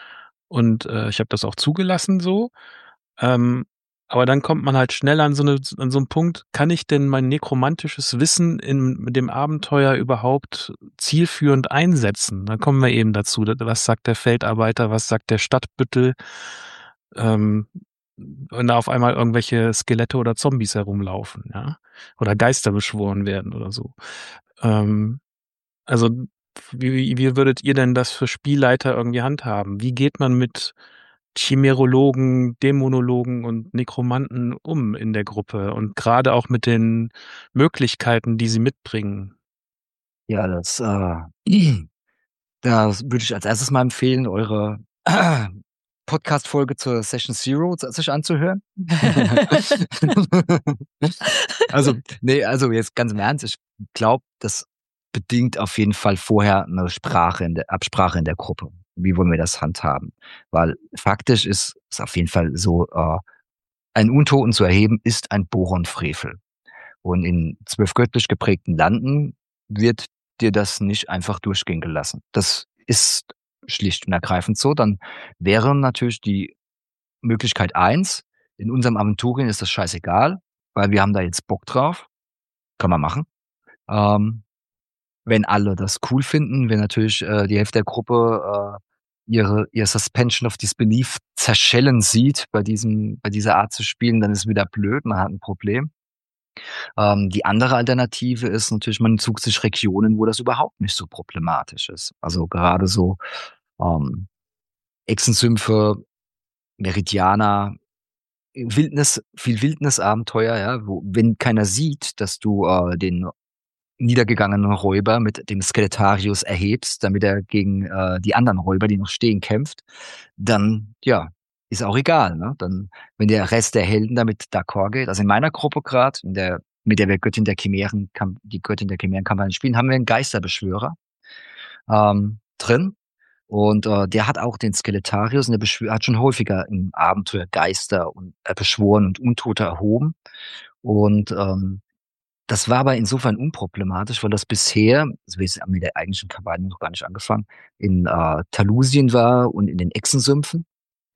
Und äh, ich habe das auch zugelassen so. Ähm, aber dann kommt man halt schnell an so, eine, an so einen Punkt, kann ich denn mein nekromantisches Wissen in dem Abenteuer überhaupt zielführend einsetzen? Dann kommen wir eben dazu, was sagt der Feldarbeiter, was sagt der Stadtbüttel, ähm, wenn da auf einmal irgendwelche Skelette oder Zombies herumlaufen, ja, oder Geister beschworen werden oder so. Ähm, also wie, wie würdet ihr denn das für Spielleiter irgendwie handhaben? Wie geht man mit Chimerologen, Dämonologen und Nekromanten um in der Gruppe und gerade auch mit den Möglichkeiten, die sie mitbringen? ja, das, äh, das würde ich als erstes mal empfehlen, eure Podcast-Folge zur Session Zero sich anzuhören. Also, nee, also jetzt ganz im Ernst, ich glaube, das bedingt auf jeden Fall vorher eine Sprache in der Absprache in der Gruppe. Wie wollen wir das handhaben? Weil faktisch ist es auf jeden Fall so, äh, ein Untoten zu erheben, ist ein Boron-Frevel. Und in zwölf göttlich geprägten Landen wird dir das nicht einfach durchgehen gelassen. Das ist schlicht und ergreifend so. Dann wäre natürlich die Möglichkeit eins: in unserem Aventurien ist das scheißegal, weil wir haben da jetzt Bock drauf. Kann man machen. Ähm, wenn alle das cool finden, wenn natürlich äh, die Hälfte der Gruppe äh, ihre ihr Suspension of Disbelief zerschellen sieht bei diesem bei dieser Art zu spielen, dann ist wieder blöd, man hat ein Problem. Ähm, die andere Alternative ist natürlich, man sucht sich Regionen, wo das überhaupt nicht so problematisch ist. Also gerade so ähm, Echsensümpfe, Meridianer, Wildnis, viel Wildnisabenteuer, ja, wo, wenn keiner sieht, dass du äh, den niedergegangenen Räuber mit dem Skeletarius erhebst, damit er gegen äh, die anderen Räuber, die noch stehen, kämpft, dann, ja, ist auch egal, ne? Dann, wenn der Rest der Helden damit d'accord geht, also in meiner Gruppe gerade, in der, mit der wir Göttin der Chimären, die Göttin der Chimärenkampagne spielen, haben wir einen Geisterbeschwörer ähm, drin. Und äh, der hat auch den Skeletarius und der beschwör hat schon häufiger im Abenteuer Geister und äh, beschworen und Untote erhoben. Und ähm, das war aber insofern unproblematisch, weil das bisher, also wir haben mit der eigentlichen Kampagne noch gar nicht angefangen, in äh, Talusien war und in den Echsensümpfen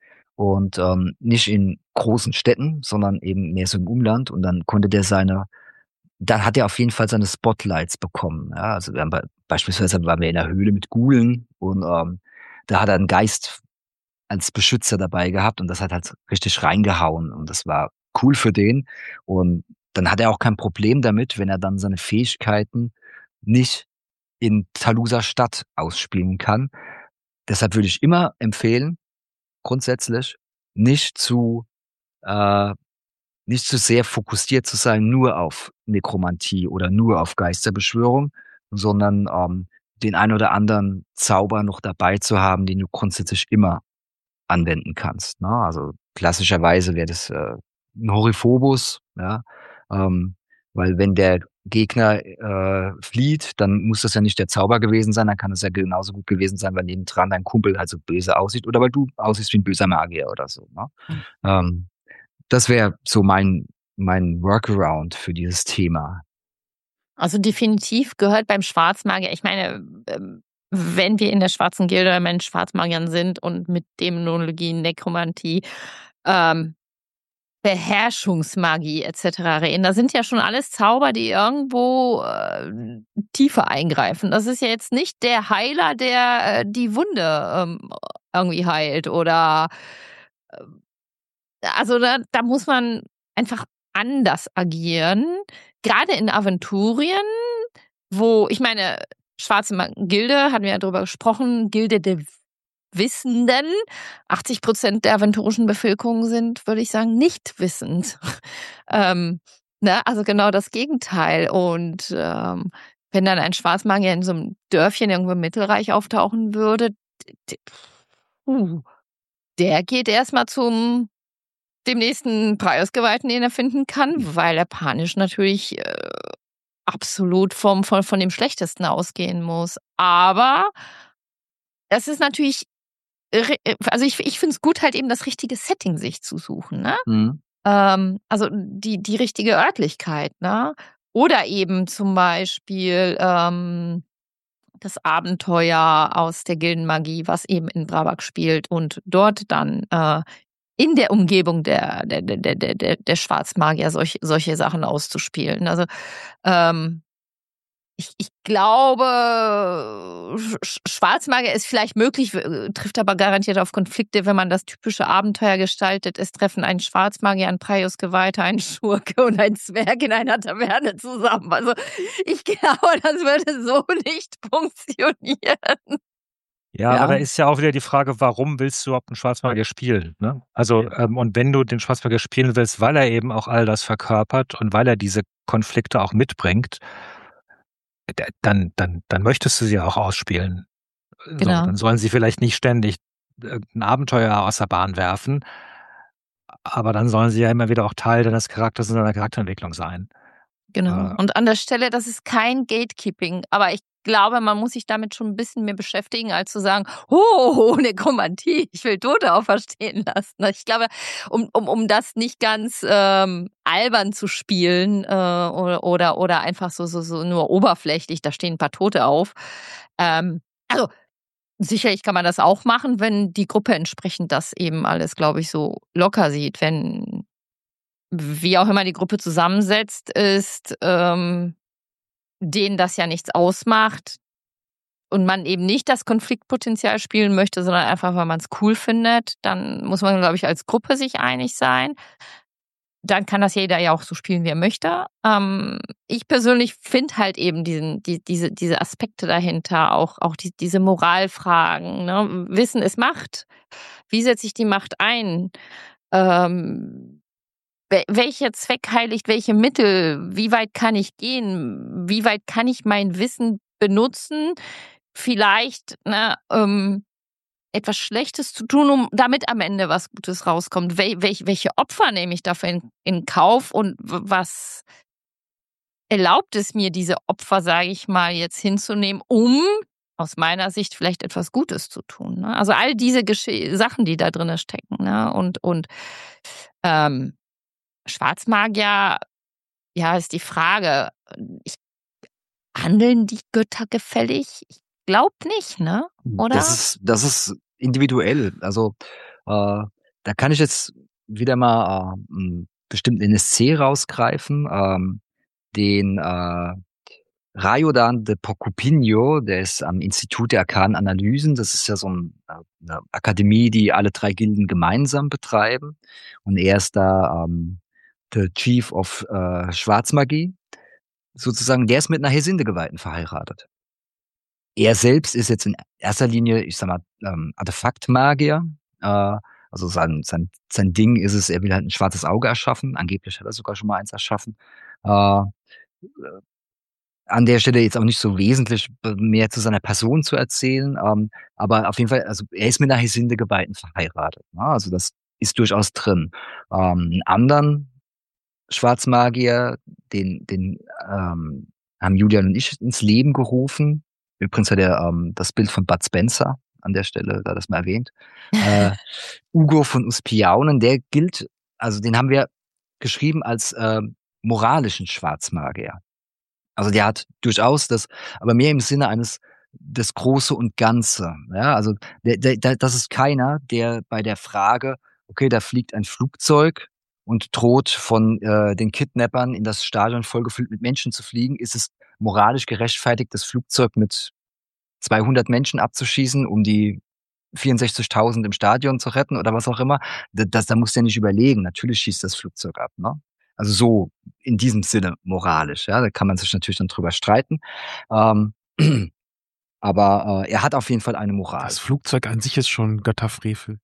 und ähm, nicht in großen Städten, sondern eben mehr so im Umland. Und dann konnte der seine, dann hat er auf jeden Fall seine Spotlights bekommen. Ja, also wir haben bei, beispielsweise waren wir in der Höhle mit Gulen und ähm, da hat er einen Geist als Beschützer dabei gehabt und das hat halt richtig reingehauen und das war cool für den. Und dann hat er auch kein Problem damit, wenn er dann seine Fähigkeiten nicht in Talusa Stadt ausspielen kann. Deshalb würde ich immer empfehlen, grundsätzlich nicht zu äh, nicht zu sehr fokussiert zu sein nur auf Nekromantie oder nur auf Geisterbeschwörung, sondern ähm, den ein oder anderen Zauber noch dabei zu haben, den du grundsätzlich immer anwenden kannst. Ne? Also klassischerweise wäre das äh, ein Horiphobos, ja, ähm, weil wenn der Gegner äh, flieht, dann muss das ja nicht der Zauber gewesen sein, dann kann es ja genauso gut gewesen sein, weil nebendran dein Kumpel halt so böse aussieht oder weil du aussiehst wie ein böser Magier oder so. Ne? Mhm. Ähm, das wäre so mein, mein Workaround für dieses Thema. Also definitiv gehört beim Schwarzmagier, ich meine, ähm, wenn wir in der schwarzen Gilde mit Schwarzmagiern sind und mit Dämonologie, Nekromantie, ähm, Beherrschungsmagie et cetera reden, da sind ja schon alles Zauber, die irgendwo äh, tiefer eingreifen. Das ist ja jetzt nicht der Heiler, der äh, die Wunde ähm, irgendwie heilt oder äh, also da, da muss man einfach anders agieren. Gerade in Aventurien, wo, ich meine, schwarze Gilde, hatten wir ja drüber gesprochen, Gilde der Wissenden. achtzig Prozent der aventurischen Bevölkerung sind, würde ich sagen, nicht wissend. ähm, ne? Also genau das Gegenteil. Und ähm, wenn dann ein Schwarzmagier in so einem Dörfchen irgendwo im Mittelreich auftauchen würde, uh, der geht erstmal zum dem nächsten Preisgeweihten, den er finden kann, weil er panisch natürlich äh, absolut vom, von, von dem Schlechtesten ausgehen muss. Aber das ist natürlich, also ich, ich finde es gut, halt eben das richtige Setting sich zu suchen. Ne? Mhm. Ähm, also die, die richtige Örtlichkeit. Ne? Oder eben zum Beispiel ähm, das Abenteuer aus der Gildenmagie, was eben in Brabak spielt und dort dann äh, in der Umgebung der, der, der, der, der, der Schwarzmagier solche, solche Sachen auszuspielen. Also ähm, ich, ich glaube, Sch- Schwarzmagier ist vielleicht möglich, w- trifft aber garantiert auf Konflikte, wenn man das typische Abenteuer gestaltet. Es treffen ein Schwarzmagier, ein Prius-Geweihter, ein Schurke und ein Zwerg in einer Taverne zusammen. Also ich glaube, das würde so nicht funktionieren. Ja, Ja. aber da ist ja auch wieder die Frage, warum willst du überhaupt einen Schwarzmagier spielen? Ne? Also, ähm, und wenn du den Schwarzmagier spielen willst, weil er eben auch all das verkörpert und weil er diese Konflikte auch mitbringt, d- dann, dann, dann möchtest du sie auch ausspielen. So, Genau. dann sollen sie vielleicht nicht ständig äh, ein Abenteuer aus der Bahn werfen, aber dann sollen sie ja immer wieder auch Teil deines Charakters und deiner Charakterentwicklung sein. Genau. Äh, Und an der Stelle, das ist kein Gatekeeping, aber ich glaube, man muss sich damit schon ein bisschen mehr beschäftigen, als zu sagen, oh, Nekromantie, ich will Tote auferstehen lassen. Ich glaube, um, um, um das nicht ganz ähm, albern zu spielen äh, oder, oder, oder einfach so, so, so nur oberflächlich, da stehen ein paar Tote auf. Ähm, also sicherlich kann man das auch machen, wenn die Gruppe entsprechend das eben alles, glaube ich, so locker sieht, wenn wie auch immer die Gruppe zusammensetzt, ist, ähm, denen das ja nichts ausmacht und man eben nicht das Konfliktpotenzial spielen möchte, sondern einfach, weil man es cool findet, dann muss man, glaube ich, als Gruppe sich einig sein. Dann kann das jeder ja auch so spielen, wie er möchte. Ähm, ich persönlich finde halt eben diesen, die, diese, diese Aspekte dahinter, auch, auch die, diese Moralfragen. Ne? Wissen ist Macht. Wie setze ich die Macht ein? Ähm, welcher Zweck heiligt welche Mittel? Wie weit kann ich gehen? Wie weit kann ich mein Wissen benutzen? Vielleicht ne, ähm, etwas Schlechtes zu tun, um damit am Ende was Gutes rauskommt. Wel welch, welche Opfer nehme ich dafür in, in Kauf und was erlaubt es mir, diese Opfer, sage ich mal, jetzt hinzunehmen, um aus meiner Sicht vielleicht etwas Gutes zu tun. Ne? Also all diese Gesche Sachen, die da drin stecken. Ne? Und, und ähm, Schwarzmagier, ja, ist die Frage. Ich, handeln die Götter gefällig? Ich glaube nicht, ne? Oder? Das ist, das ist individuell. Also äh, da kann ich jetzt wieder mal äh, einen bestimmten N S C rausgreifen, ähm, den äh, Rayodan de Pocupinho, der ist am Institut der Arkanen Analysen. Das ist ja so ein, äh, eine Akademie, die alle drei Gilden gemeinsam betreiben. Und er ist da ähm, der Chief of äh, Schwarzmagie. Sozusagen, der ist mit einer Hesinde-Geweihten verheiratet. Er selbst ist jetzt in erster Linie, ich sag mal, ähm, Artefaktmagier. Äh, also sein, sein, sein Ding ist es, er will halt ein schwarzes Auge erschaffen. Angeblich hat er sogar schon mal eins erschaffen. Äh, an der Stelle jetzt auch nicht so wesentlich mehr zu seiner Person zu erzählen, ähm, aber auf jeden Fall, also er ist mit einer Hesinde-Geweihten verheiratet. Ne? Also das ist durchaus drin. Ähm, einen anderen Schwarzmagier, den, den ähm, haben Julian und ich ins Leben gerufen. Übrigens hat er ähm, das Bild von Bud Spencer an der Stelle, da das mal erwähnt. Äh, Ugo von Uspijaunen, der gilt, also den haben wir geschrieben als äh, moralischen Schwarzmagier. Also der hat durchaus das, aber mehr im Sinne eines das Große und Ganze. Ja, also der, der, der, das ist keiner, der bei der Frage, okay, da fliegt ein Flugzeug und droht von äh, den Kidnappern in das Stadion vollgefüllt mit Menschen zu fliegen, ist es moralisch gerechtfertigt, das Flugzeug mit zweihundert Menschen abzuschießen, um die vierundsechzigtausend im Stadion zu retten oder was auch immer. Das, das, da musst du ja nicht überlegen. Natürlich schießt das Flugzeug ab, ne? Also so in diesem Sinne moralisch, ja. Da kann man sich natürlich dann drüber streiten. Ähm, aber äh, er hat auf jeden Fall eine Moral. Das Flugzeug an sich ist schon Götterfrevel.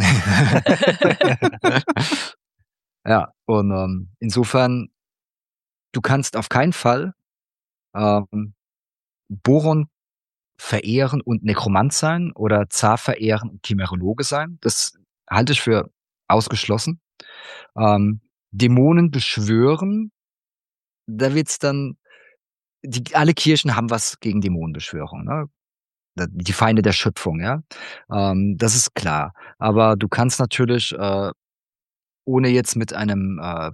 Ja, und ähm, insofern, du kannst auf keinen Fall ähm, Boron verehren und Nekromant sein oder Zar verehren und Chimerologe sein. Das halte ich für ausgeschlossen. Ähm, Dämonen beschwören, da wird's dann, die, alle Kirchen haben was gegen Dämonenbeschwörung, ne? Die Feinde der Schöpfung, ja. Ähm, das ist klar. Aber du kannst natürlich, äh, ohne jetzt mit einem, äh,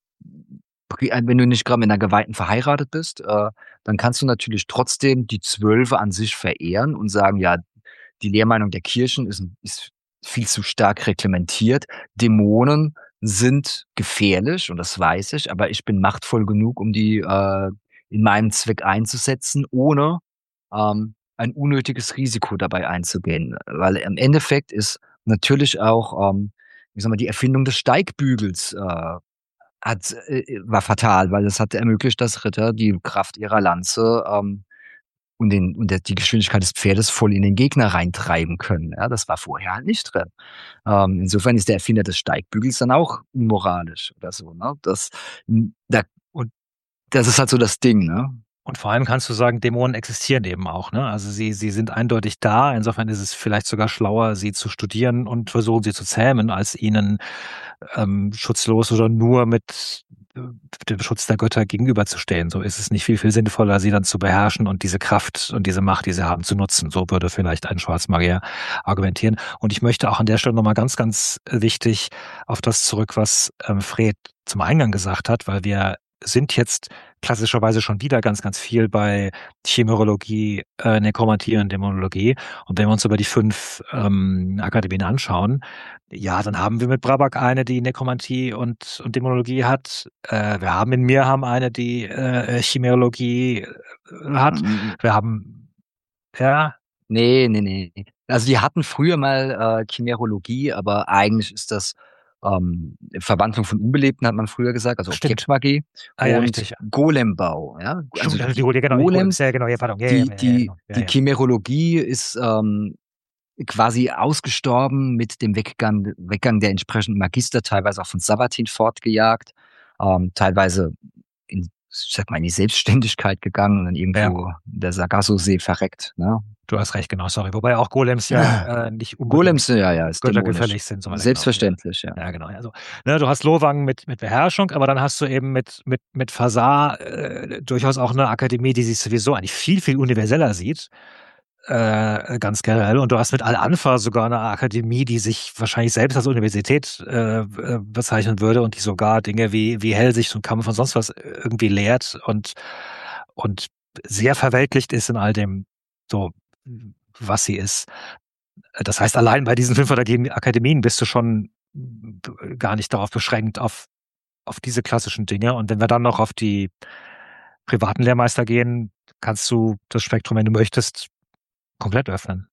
wenn du nicht gerade mit einer Geweihten verheiratet bist, äh, dann kannst du natürlich trotzdem die Zwölfe an sich verehren und sagen, ja, die Lehrmeinung der Kirchen ist, ist viel zu stark reglementiert. Dämonen sind gefährlich und das weiß ich, aber ich bin machtvoll genug, um die äh, in meinem Zweck einzusetzen, ohne ähm, ein unnötiges Risiko dabei einzugehen. Weil im Endeffekt ist natürlich auch, ähm, ich sag mal, die Erfindung des Steigbügels äh, hat, äh, war fatal, weil es hat ermöglicht, dass Ritter die Kraft ihrer Lanze ähm, und, den, und der, die Geschwindigkeit des Pferdes voll in den Gegner reintreiben können. Ja, das war vorher halt nicht drin. Ähm, insofern ist der Erfinder des Steigbügels dann auch unmoralisch oder so. Ne? Das, da, und das ist halt so das Ding. Ne? Und vor allem kannst du sagen, Dämonen existieren eben auch, ne? Also sie, sie sind eindeutig da. Insofern ist es vielleicht sogar schlauer, sie zu studieren und versuchen, sie zu zähmen, als ihnen ähm, schutzlos oder nur mit äh, dem Schutz der Götter gegenüberzustehen. So ist es nicht viel, viel sinnvoller, sie dann zu beherrschen und diese Kraft und diese Macht, die sie haben, zu nutzen. So würde vielleicht ein Schwarzmagier argumentieren. Und ich möchte auch an der Stelle nochmal ganz, ganz wichtig auf das zurück, was ähm, Fred zum Eingang gesagt hat, weil wir sind jetzt klassischerweise schon wieder ganz, ganz viel bei Chimerologie, äh, Nekromantie und Dämonologie. Und wenn wir uns über die fünf ähm, Akademien anschauen, ja, dann haben wir mit Brabak eine, die Nekromantie und, und Dämonologie hat. Äh, wir haben in Mirham eine, die äh, Chimerologie äh, hat. Wir haben, ja. Nee, nee, nee. Also die hatten früher mal äh, Chimerologie, aber eigentlich ist das ähm, Verwandlung von Unbelebten, hat man früher gesagt, also Objektmagie. Ah, ja, und richtig. Golembau. Ja? Also Stimmt, die die, genau, Golems, ja, genau, ja, pardon. Ja, die, ja, ja, die, genau. Ja, die ja. Chimerologie ist ähm, quasi ausgestorben mit dem Weggang, Weggang der entsprechenden Magister, teilweise auch von Savatin fortgejagt, ähm, teilweise in, ich sag mal, in die Selbstständigkeit gegangen und dann irgendwo Ja. in der Sargasso-See verreckt. Ne? Du hast recht, genau, sorry. Wobei auch Golems ja äh, nicht unbedingt Golems, ja, ja, ist göttergefällig sind. So selbstverständlich, genau. ja. Ja, genau. Also, ne, du hast Lowang mit, mit Beherrschung, aber dann hast du eben mit, mit, mit Fasar äh, durchaus auch eine Akademie, die sich sowieso eigentlich viel, viel universeller sieht. Äh, ganz generell. Und du hast mit Al-Anfa sogar eine Akademie, die sich wahrscheinlich selbst als Universität äh, bezeichnen würde und die sogar Dinge wie, wie Hellsicht und Kampf und sonst was irgendwie lehrt und, und sehr verweltlicht ist in all dem, so, was sie ist. Das heißt, allein bei diesen fünf Akademien bist du schon gar nicht darauf beschränkt, auf, auf diese klassischen Dinge. Und wenn wir dann noch auf die privaten Lehrmeister gehen, kannst du das Spektrum, wenn du möchtest, komplett öffnen.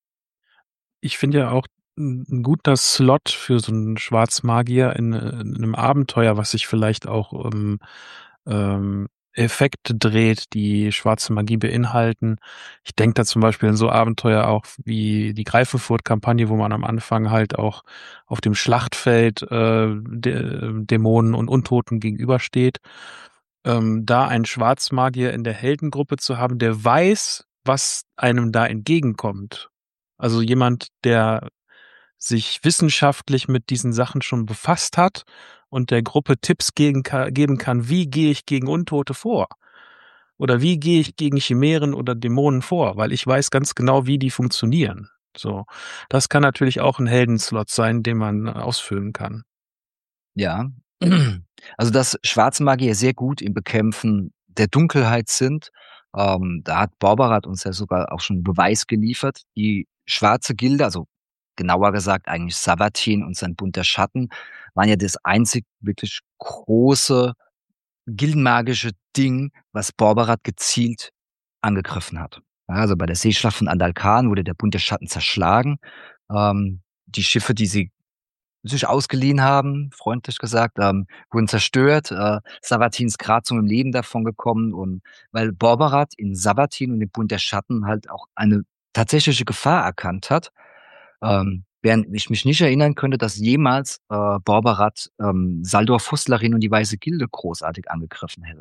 Ich finde ja auch ein guter Slot für so einen Schwarzmagier in, in einem Abenteuer, was sich vielleicht auch um ähm, Effekte dreht, die schwarze Magie beinhalten. Ich denke da zum Beispiel in so Abenteuer auch wie die Greifenfurt-Kampagne, wo man am Anfang halt auch auf dem Schlachtfeld äh, De Dämonen und Untoten gegenübersteht. Ähm, da einen Schwarzmagier in der Heldengruppe zu haben, der weiß, was einem da entgegenkommt. Also jemand, der sich wissenschaftlich mit diesen Sachen schon befasst hat und der Gruppe Tipps gegen, geben kann, wie gehe ich gegen Untote vor? Oder wie gehe ich gegen Chimären oder Dämonen vor? Weil ich weiß ganz genau, wie die funktionieren. So, das kann natürlich auch ein Heldenslot sein, den man ausfüllen kann. Ja, also dass Schwarzmagier sehr gut im Bekämpfen der Dunkelheit sind. Ähm, da hat Borberat uns ja sogar auch schon Beweis geliefert. Die schwarze Gilde, also genauer gesagt eigentlich Savatin und sein bunter Schatten, waren ja das einzig wirklich große gildenmagische Ding, was Borberat gezielt angegriffen hat. Ja, also bei der Seeschlacht von Andalkan wurde der bunte Schatten zerschlagen. Ähm, die Schiffe, die sie sich ausgeliehen haben, freundlich gesagt, ähm, wurden zerstört. Äh, Savatin ist gerade so im Leben davon gekommen, und weil Borberat in Savatin und im Bund der Schatten halt auch eine tatsächliche Gefahr erkannt hat, ähm, während ich mich nicht erinnern könnte, dass jemals äh, Borberat ähm, Saldor Fusslerin und die Weiße Gilde großartig angegriffen hätte.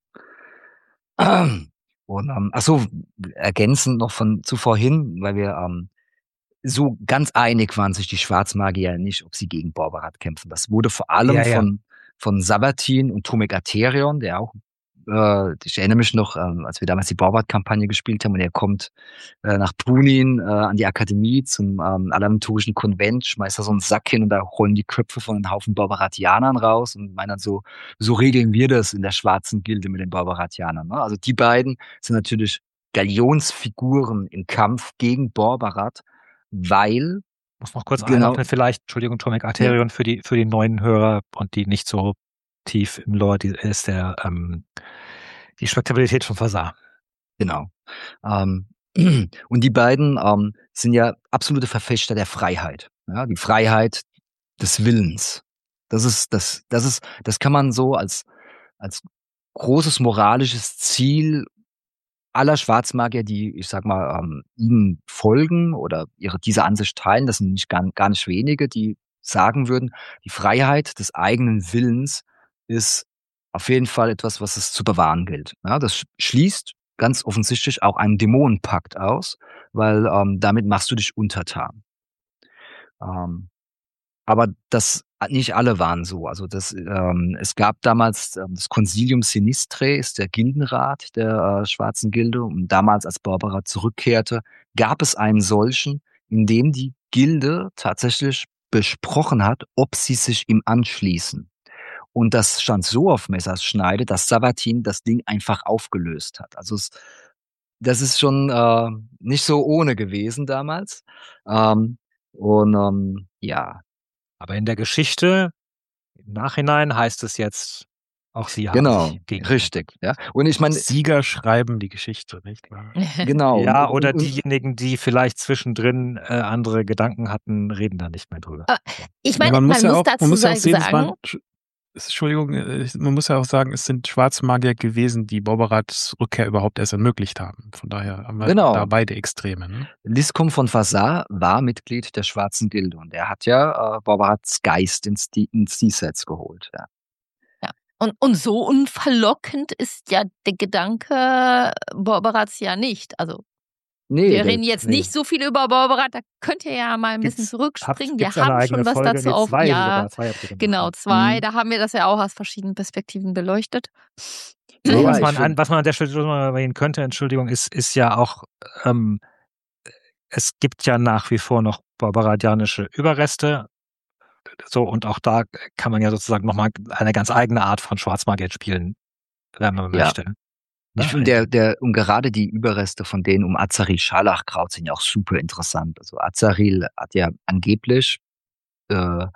Und ähm, ach so, ergänzend noch von zuvor hin, weil wir ähm, so ganz einig waren sich die Schwarzmagier nicht, ob sie gegen Borberat kämpfen. Das wurde vor allem Ja, ja. von von Savatin und Tomek Aterion, der auch, äh, ich erinnere mich noch, ähm, als wir damals die Borberat-Kampagne gespielt haben, und er kommt äh, nach Punin äh, an die Akademie zum ähm, Alanturischen Konvent, schmeißt da so einen Sack hin und da rollen die Köpfe von einem Haufen Borberatianern raus und meinen dann so, so regeln wir das in der schwarzen Gilde mit den Borberatianern. Ne? Also die beiden sind natürlich Galionsfiguren im Kampf gegen Borberat, weil Muss noch kurz Genau. einordnen, vielleicht, Entschuldigung, Tomek Aterion für die für die neuen Hörer und die nicht so tief im Lore, die ist der ähm, die Spektabilität von Fasar. Genau. Ähm, und die beiden ähm, sind ja absolute Verfechter der Freiheit. Ja, die Freiheit des Willens. Das ist, das, das ist, das kann man so als, als großes moralisches Ziel aller Schwarzmagier, die, ich sag mal, ähm, ihnen folgen oder ihre, diese Ansicht teilen, das sind nicht gar, gar nicht wenige, die sagen würden, die Freiheit des eigenen Willens ist auf jeden Fall etwas, was es zu bewahren gilt. Ja, das schließt ganz offensichtlich auch einen Dämonenpakt aus, weil ähm, damit machst du dich untertan. Ähm, aber das nicht alle waren so. Also das, ähm, es gab damals ähm, das Consilium Sinistre, ist der Gildenrat der äh, Schwarzen Gilde, und damals, als Borberat zurückkehrte, gab es einen solchen, in dem die Gilde tatsächlich besprochen hat, ob sie sich ihm anschließen. Und das stand so auf Messerschneide, dass Savatin das Ding einfach aufgelöst hat. Also es, das ist schon äh, nicht so ohne gewesen damals. Ähm, und ähm, ja, Aber in der Geschichte, im Nachhinein heißt es jetzt, auch sie haben genau, sich gegen richtig. Ja. Und ich meine, Sieger schreiben die Geschichte, nicht wahr? genau. Ja, und, oder und, diejenigen, die vielleicht zwischendrin äh, andere Gedanken hatten, reden da nicht mehr drüber. Ah, Ich meine, man man muss ja muss auch, man dazu muss ja auch sehen, es sagen, waren, Entschuldigung, äh, man muss ja auch sagen, es sind Schwarzmagier gewesen, die Borberats Rückkehr überhaupt erst ermöglicht haben. Von daher haben wir Genau. da beide Extreme. Ne? Liscum von Fasar war Mitglied der Schwarzen Gilde, und er hat ja äh, Borberats Geist ins, Die- ins Diesseits geholt. Ja. und, und so unverlockend ist ja der Gedanke Borberats ja nicht. Also Nee, wir der- reden jetzt nee. nicht so viel über Borberat, da könnt ihr ja mal ein bisschen Gibt's- zurückspringen. Habt- Wir gibt's eine haben eigene schon was Folge? dazu Nee, auf. zwei Ja, sogar, zwei habt ihr gemacht. genau, zwei. Mhm. Da haben wir das ja auch aus verschiedenen Perspektiven beleuchtet. Ja, was, ich man an, find- was man an der Stelle mal erwähnen könnte, Entschuldigung, ist, ist ja auch, ähm, es gibt ja nach wie vor noch barbaradianische Überreste. So, und auch da kann man ja sozusagen nochmal eine ganz eigene Art von Schwarzmagier spielen, wenn man Ja. möchte. Ich Ne? finde, der, der, und gerade die Überreste von denen um Azaril Scharlachkraut sind ja auch super interessant. Also Azaril hat ja angeblich äh,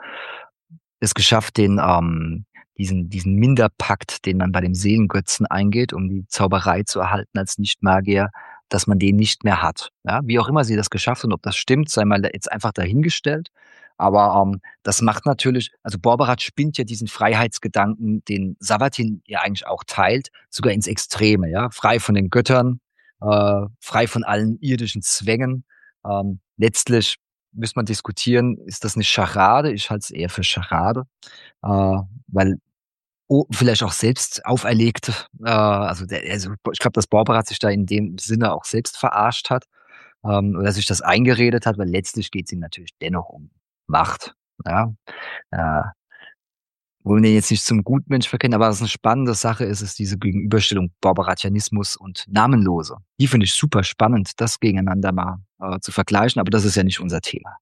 es geschafft, den, ähm, diesen, diesen Minderpakt, den man bei dem Seelengötzen eingeht, um die Zauberei zu erhalten als Nichtmagier, dass man den nicht mehr hat. Ja, wie auch immer sie das geschafft haben, ob das stimmt, sei mal jetzt einfach dahingestellt. Aber ähm, das macht natürlich, also Borberat spinnt ja diesen Freiheitsgedanken, den Savatin ja eigentlich auch teilt, sogar ins Extreme, ja, frei von den Göttern, äh, frei von allen irdischen Zwängen. Ähm, letztlich müsste man diskutieren, ist das eine Scharade? Ich halte es eher für Scharade, äh, weil oh, vielleicht auch selbst auferlegt, äh, also, der, also ich glaube, dass Borberat sich da in dem Sinne auch selbst verarscht hat, ähm, oder sich das eingeredet hat, weil letztlich geht es ihm natürlich dennoch um Macht. Ja, äh, wollen den jetzt nicht zum Gutmensch verkennen, aber was eine spannende Sache ist, ist diese Gegenüberstellung Barbaratianismus und Namenlose. Die finde ich super spannend, das gegeneinander mal äh, zu vergleichen, aber das ist ja nicht unser Thema.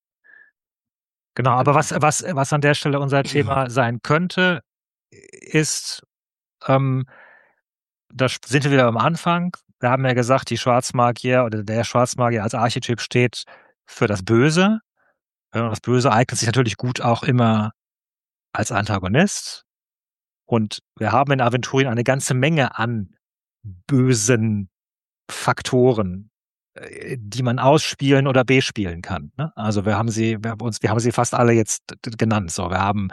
Genau, aber was, was, was an der Stelle unser Thema sein könnte, ist, ähm, da sind wir wieder am Anfang. Wir haben ja gesagt, die Schwarzmagier oder der Schwarzmagier als Archetyp steht für das Böse. Und das Böse eignet sich natürlich gut auch immer als Antagonist. Und wir haben in Aventurien eine ganze Menge an bösen Faktoren, äh, die man ausspielen oder bespielen kann. Ne? Also wir haben sie, wir haben uns, wir haben sie fast alle jetzt genannt. So, wir haben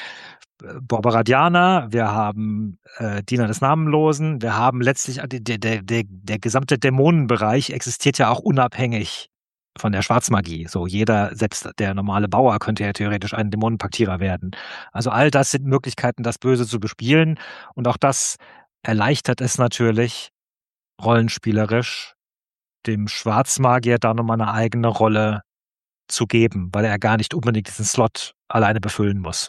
Borbaradianer, wir haben äh, Diener des Namenlosen, wir haben letztlich der, der, der, der gesamte Dämonenbereich existiert ja auch unabhängig von der Schwarzmagie. So jeder, selbst der normale Bauer könnte ja theoretisch ein Dämonenpaktierer werden. Also all das sind Möglichkeiten, das Böse zu bespielen und auch das erleichtert es natürlich rollenspielerisch dem Schwarzmagier da nochmal eine eigene Rolle zu geben, weil er gar nicht unbedingt diesen Slot alleine befüllen muss.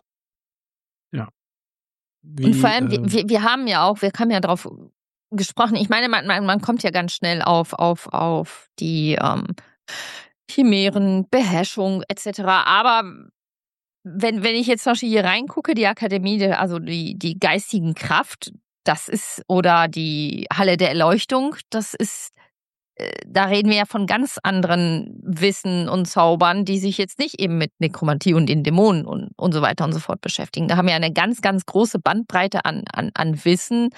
Ja. Wie, und vor allem, äh, wir, wir haben ja auch, wir haben ja drauf gesprochen, ich meine, man, man, man kommt ja ganz schnell auf, auf, auf die ähm, Chimären, Beherrschung et cetera. Aber wenn, wenn ich jetzt zum Beispiel hier reingucke, die Akademie, also die, die geistigen Kraft, das ist, oder die Halle der Erleuchtung, das ist, äh, da reden wir ja von ganz anderen Wissen und Zaubern, die sich jetzt nicht eben mit Nekromantie und den Dämonen und, und so weiter und so fort beschäftigen. Da haben wir eine ganz, ganz große Bandbreite an, an, an Wissen,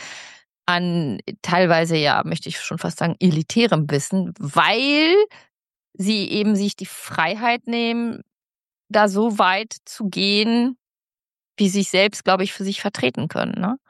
an teilweise ja, möchte ich schon fast sagen, elitärem Wissen, weil sie eben sich die Freiheit nehmen, da so weit zu gehen, wie sie sich selbst, glaube ich, für sich vertreten können. Ne?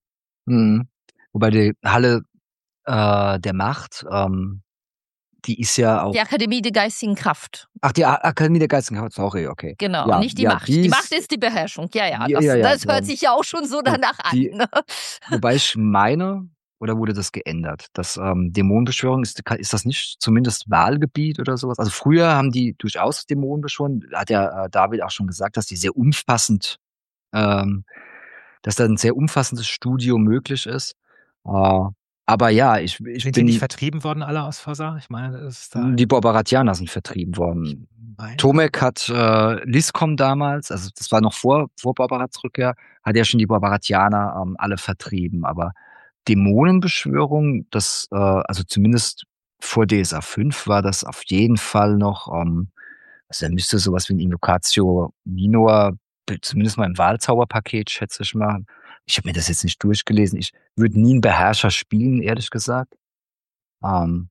Mhm. Wobei die Halle äh, der Macht, ähm, die ist ja auch... Die Akademie der geistigen Kraft. Ach, die A- Akademie der geistigen Kraft, sorry, okay. Genau, Ja, nicht die ja, Macht. die Die ist- Macht ist die Beherrschung. Ja, ja, Ja, das, ja, ja, das hört ja. sich ja auch schon so danach Die- an. Ne? Wobei ich meine, oder wurde das geändert? Das ähm, Dämonenbeschwörung, ist, ist das nicht zumindest Wahlgebiet oder sowas? Also früher haben die durchaus Dämonen beschworen, hat ja äh, David auch schon gesagt, dass die sehr umfassend, ähm, dass da ein sehr umfassendes Studium möglich ist. Äh, aber ja, ich, ich Sind die bin... nicht vertrieben worden, alle aus Fasa? Ich meine, das ist da. Die Barbaratianer sind vertrieben worden. Meine- Tomek hat äh, Liscom damals, also das war noch vor, vor Barbarats Rückkehr, hat ja schon die Barbaratianer ähm, alle vertrieben. Aber Dämonenbeschwörung, das, äh, also zumindest vor D S A fünf war das auf jeden Fall noch, ähm, also da müsste sowas wie ein Invocatio Minor, zumindest mal im Wahlzauberpaket, schätze ich mal. Ich habe mir das jetzt nicht durchgelesen. Ich würde nie einen Beherrscher spielen, ehrlich gesagt. Ähm,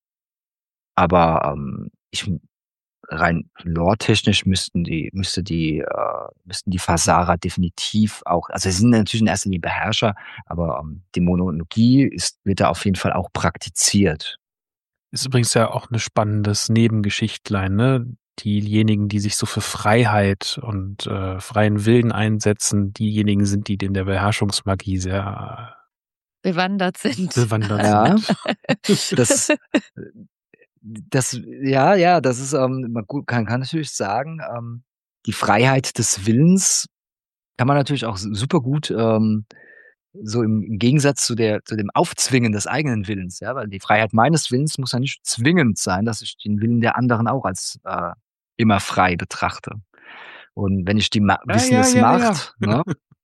aber ähm, ich rein lore-technisch müssten die, müsste die, äh, müssten die Fasara definitiv auch, also sie sind natürlich in erster Linie Beherrscher, aber ähm, Dämonologie ist, wird da auf jeden Fall auch praktiziert. Ist übrigens ja auch ein spannendes Nebengeschichtlein, ne? Diejenigen, die sich so für Freiheit und äh, freien Willen einsetzen, diejenigen sind, die in der Beherrschungsmagie sehr Bewandert sind. bewandert Ja. sind. Das, das, ja, ja, das ist, ähm, man gut, kann, kann natürlich sagen, ähm, die Freiheit des Willens kann man natürlich auch super gut, ähm, so im, im Gegensatz zu der, zu dem Aufzwingen des eigenen Willens, ja, weil die Freiheit meines Willens muss ja nicht zwingend sein, dass ich den Willen der anderen auch als äh, immer frei betrachte. Und wenn ich die Ma Ja, Wissen ja, es ja, macht, ne?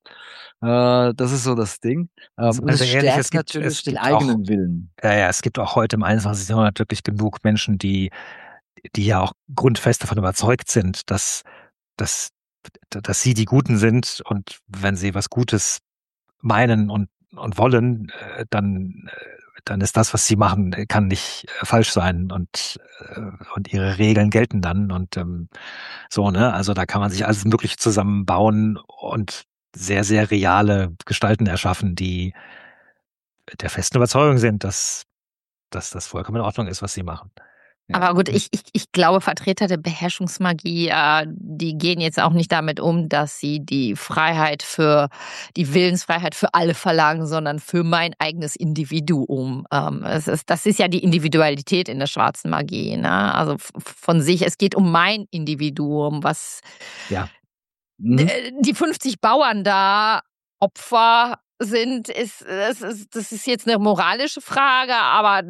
Äh, das ist so das Ding. Ähm, Also und es ehrlich, stärkt es gibt- natürlich es den gibt auch- eigenen Willen. Ja, ja, es gibt auch heute im einundzwanzigsten Jahrhundert wirklich genug Menschen, die, die ja auch grundfest davon überzeugt sind, dass, dass, dass sie die Guten sind und wenn sie was Gutes meinen und, und wollen, äh, dann, äh, dann ist das, was sie machen, äh, kann nicht äh, falsch sein und, äh, und ihre Regeln gelten dann und ähm, so, ne? Also da kann man sich alles Mögliche zusammenbauen und sehr, sehr reale Gestalten erschaffen, die der festen Überzeugung sind, dass, dass das vollkommen in Ordnung ist, was sie machen. Ja. Aber gut, ich, ich, ich glaube, Vertreter der Beherrschungsmagie, äh, die gehen jetzt auch nicht damit um, dass sie die Freiheit für, die Willensfreiheit für alle verlangen, sondern für mein eigenes Individuum. Ähm, es ist, das ist ja die Individualität in der schwarzen Magie, ne? Also f- von sich, es geht um mein Individuum, was Ja. Mhm. äh, die fünfzig Bauern da Opfer sind, ist, das ist, das ist jetzt eine moralische Frage, aber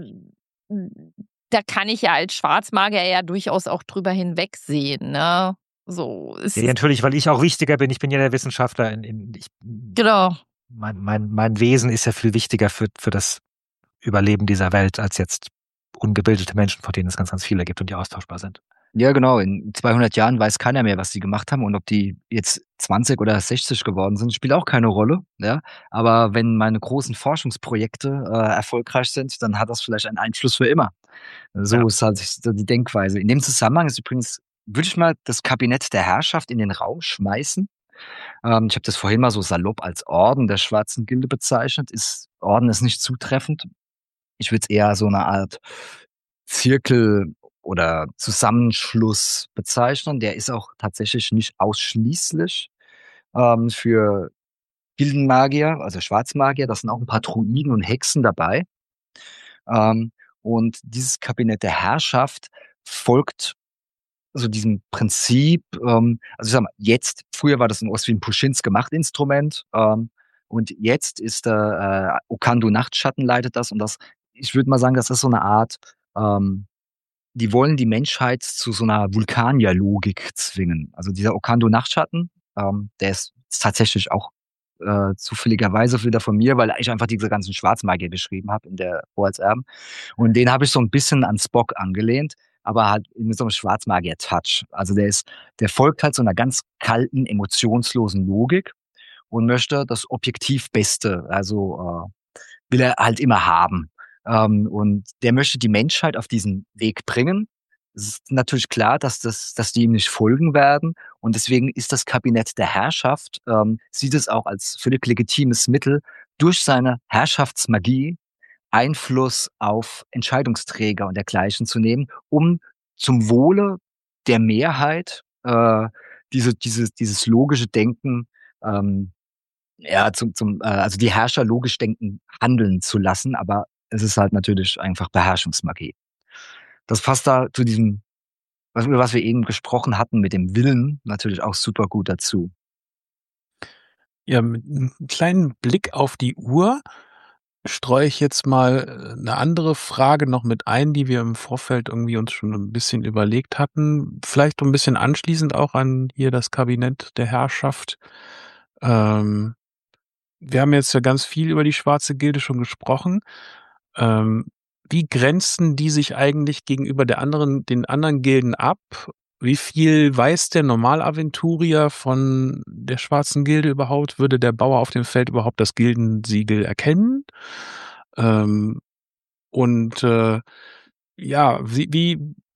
da kann ich ja als Schwarzmagier ja durchaus auch drüber hinwegsehen, ne? So, es Ja, ja, ist, natürlich, weil ich auch wichtiger bin. Ich bin ja der Wissenschaftler. In, in, ich, genau. mein, mein, mein Wesen ist ja viel wichtiger für, für das Überleben dieser Welt als jetzt ungebildete Menschen, von denen es ganz, ganz viele gibt und die austauschbar sind. Ja, genau. In zweihundert Jahren weiß keiner mehr, was die gemacht haben und ob die jetzt zwanzig oder sechzig geworden sind, spielt auch keine Rolle. Ja, aber wenn meine großen Forschungsprojekte äh, erfolgreich sind, dann hat das vielleicht einen Einfluss für immer. So Ja. ist halt so die Denkweise. In dem Zusammenhang ist übrigens, würde ich mal das Kabinett der Herrschaft in den Raum schmeißen. Ähm, ich habe das vorhin mal so salopp als Orden der Schwarzen Gilde bezeichnet. Ist Orden ist nicht zutreffend. Ich würde es eher so eine Art Zirkel oder Zusammenschluss bezeichnen. Der ist auch tatsächlich nicht ausschließlich ähm, für Gildenmagier, also Schwarzmagier. Da sind auch ein paar Druiden und Hexen dabei. Ähm, und dieses Kabinett der Herrschaft folgt so diesem Prinzip, ähm, also ich sag mal, jetzt, früher war das ein Ostwin Puschinske Machtinstrument, ähm, und jetzt ist der äh, Okando Nachtschatten leitet das und das, ich würde mal sagen, das ist so eine Art, ähm, die wollen die Menschheit zu so einer Vulkanier-Logik zwingen. Also dieser Okando Nachtschatten, ähm, der ist tatsächlich auch äh, zufälligerweise wieder von mir, weil ich einfach diese ganzen Schwarzmagier geschrieben habe in der Vorratserben. Und den habe ich so ein bisschen an Spock angelehnt, aber halt mit so einem Schwarzmagier-Touch. Also der ist, der folgt halt so einer ganz kalten, emotionslosen Logik und möchte das objektiv Beste, also äh, will er halt immer haben. Ähm, und der möchte die Menschheit auf diesen Weg bringen. Es ist natürlich klar, dass das, dass die ihm nicht folgen werden. Und deswegen ist das Kabinett der Herrschaft, ähm, sieht es auch als völlig legitimes Mittel, durch seine Herrschaftsmagie Einfluss auf Entscheidungsträger und dergleichen zu nehmen, um zum Wohle der Mehrheit äh, diese, diese, dieses logische Denken, ähm, ja, zum, zum, äh, also die Herrscher logisch denken, handeln zu lassen, aber es ist halt natürlich einfach Beherrschungsmagie. Das passt da zu diesem, was, über was wir eben gesprochen hatten, mit dem Willen, natürlich auch super gut dazu. Ja, mit einem kleinen Blick auf die Uhr streue ich jetzt mal eine andere Frage noch mit ein, die wir im Vorfeld irgendwie uns schon ein bisschen überlegt hatten. Vielleicht so ein bisschen anschließend auch an hier das Kabinett der Herrschaft. Ähm, wir haben jetzt ja ganz viel über die Schwarze Gilde schon gesprochen. Ähm, wie grenzen die sich eigentlich gegenüber der anderen, den anderen Gilden ab? Wie viel weiß der Normalaventurier von der Schwarzen Gilde überhaupt? Würde der Bauer auf dem Feld überhaupt das Gildensiegel erkennen? Ähm, und äh, ja, wie, wie,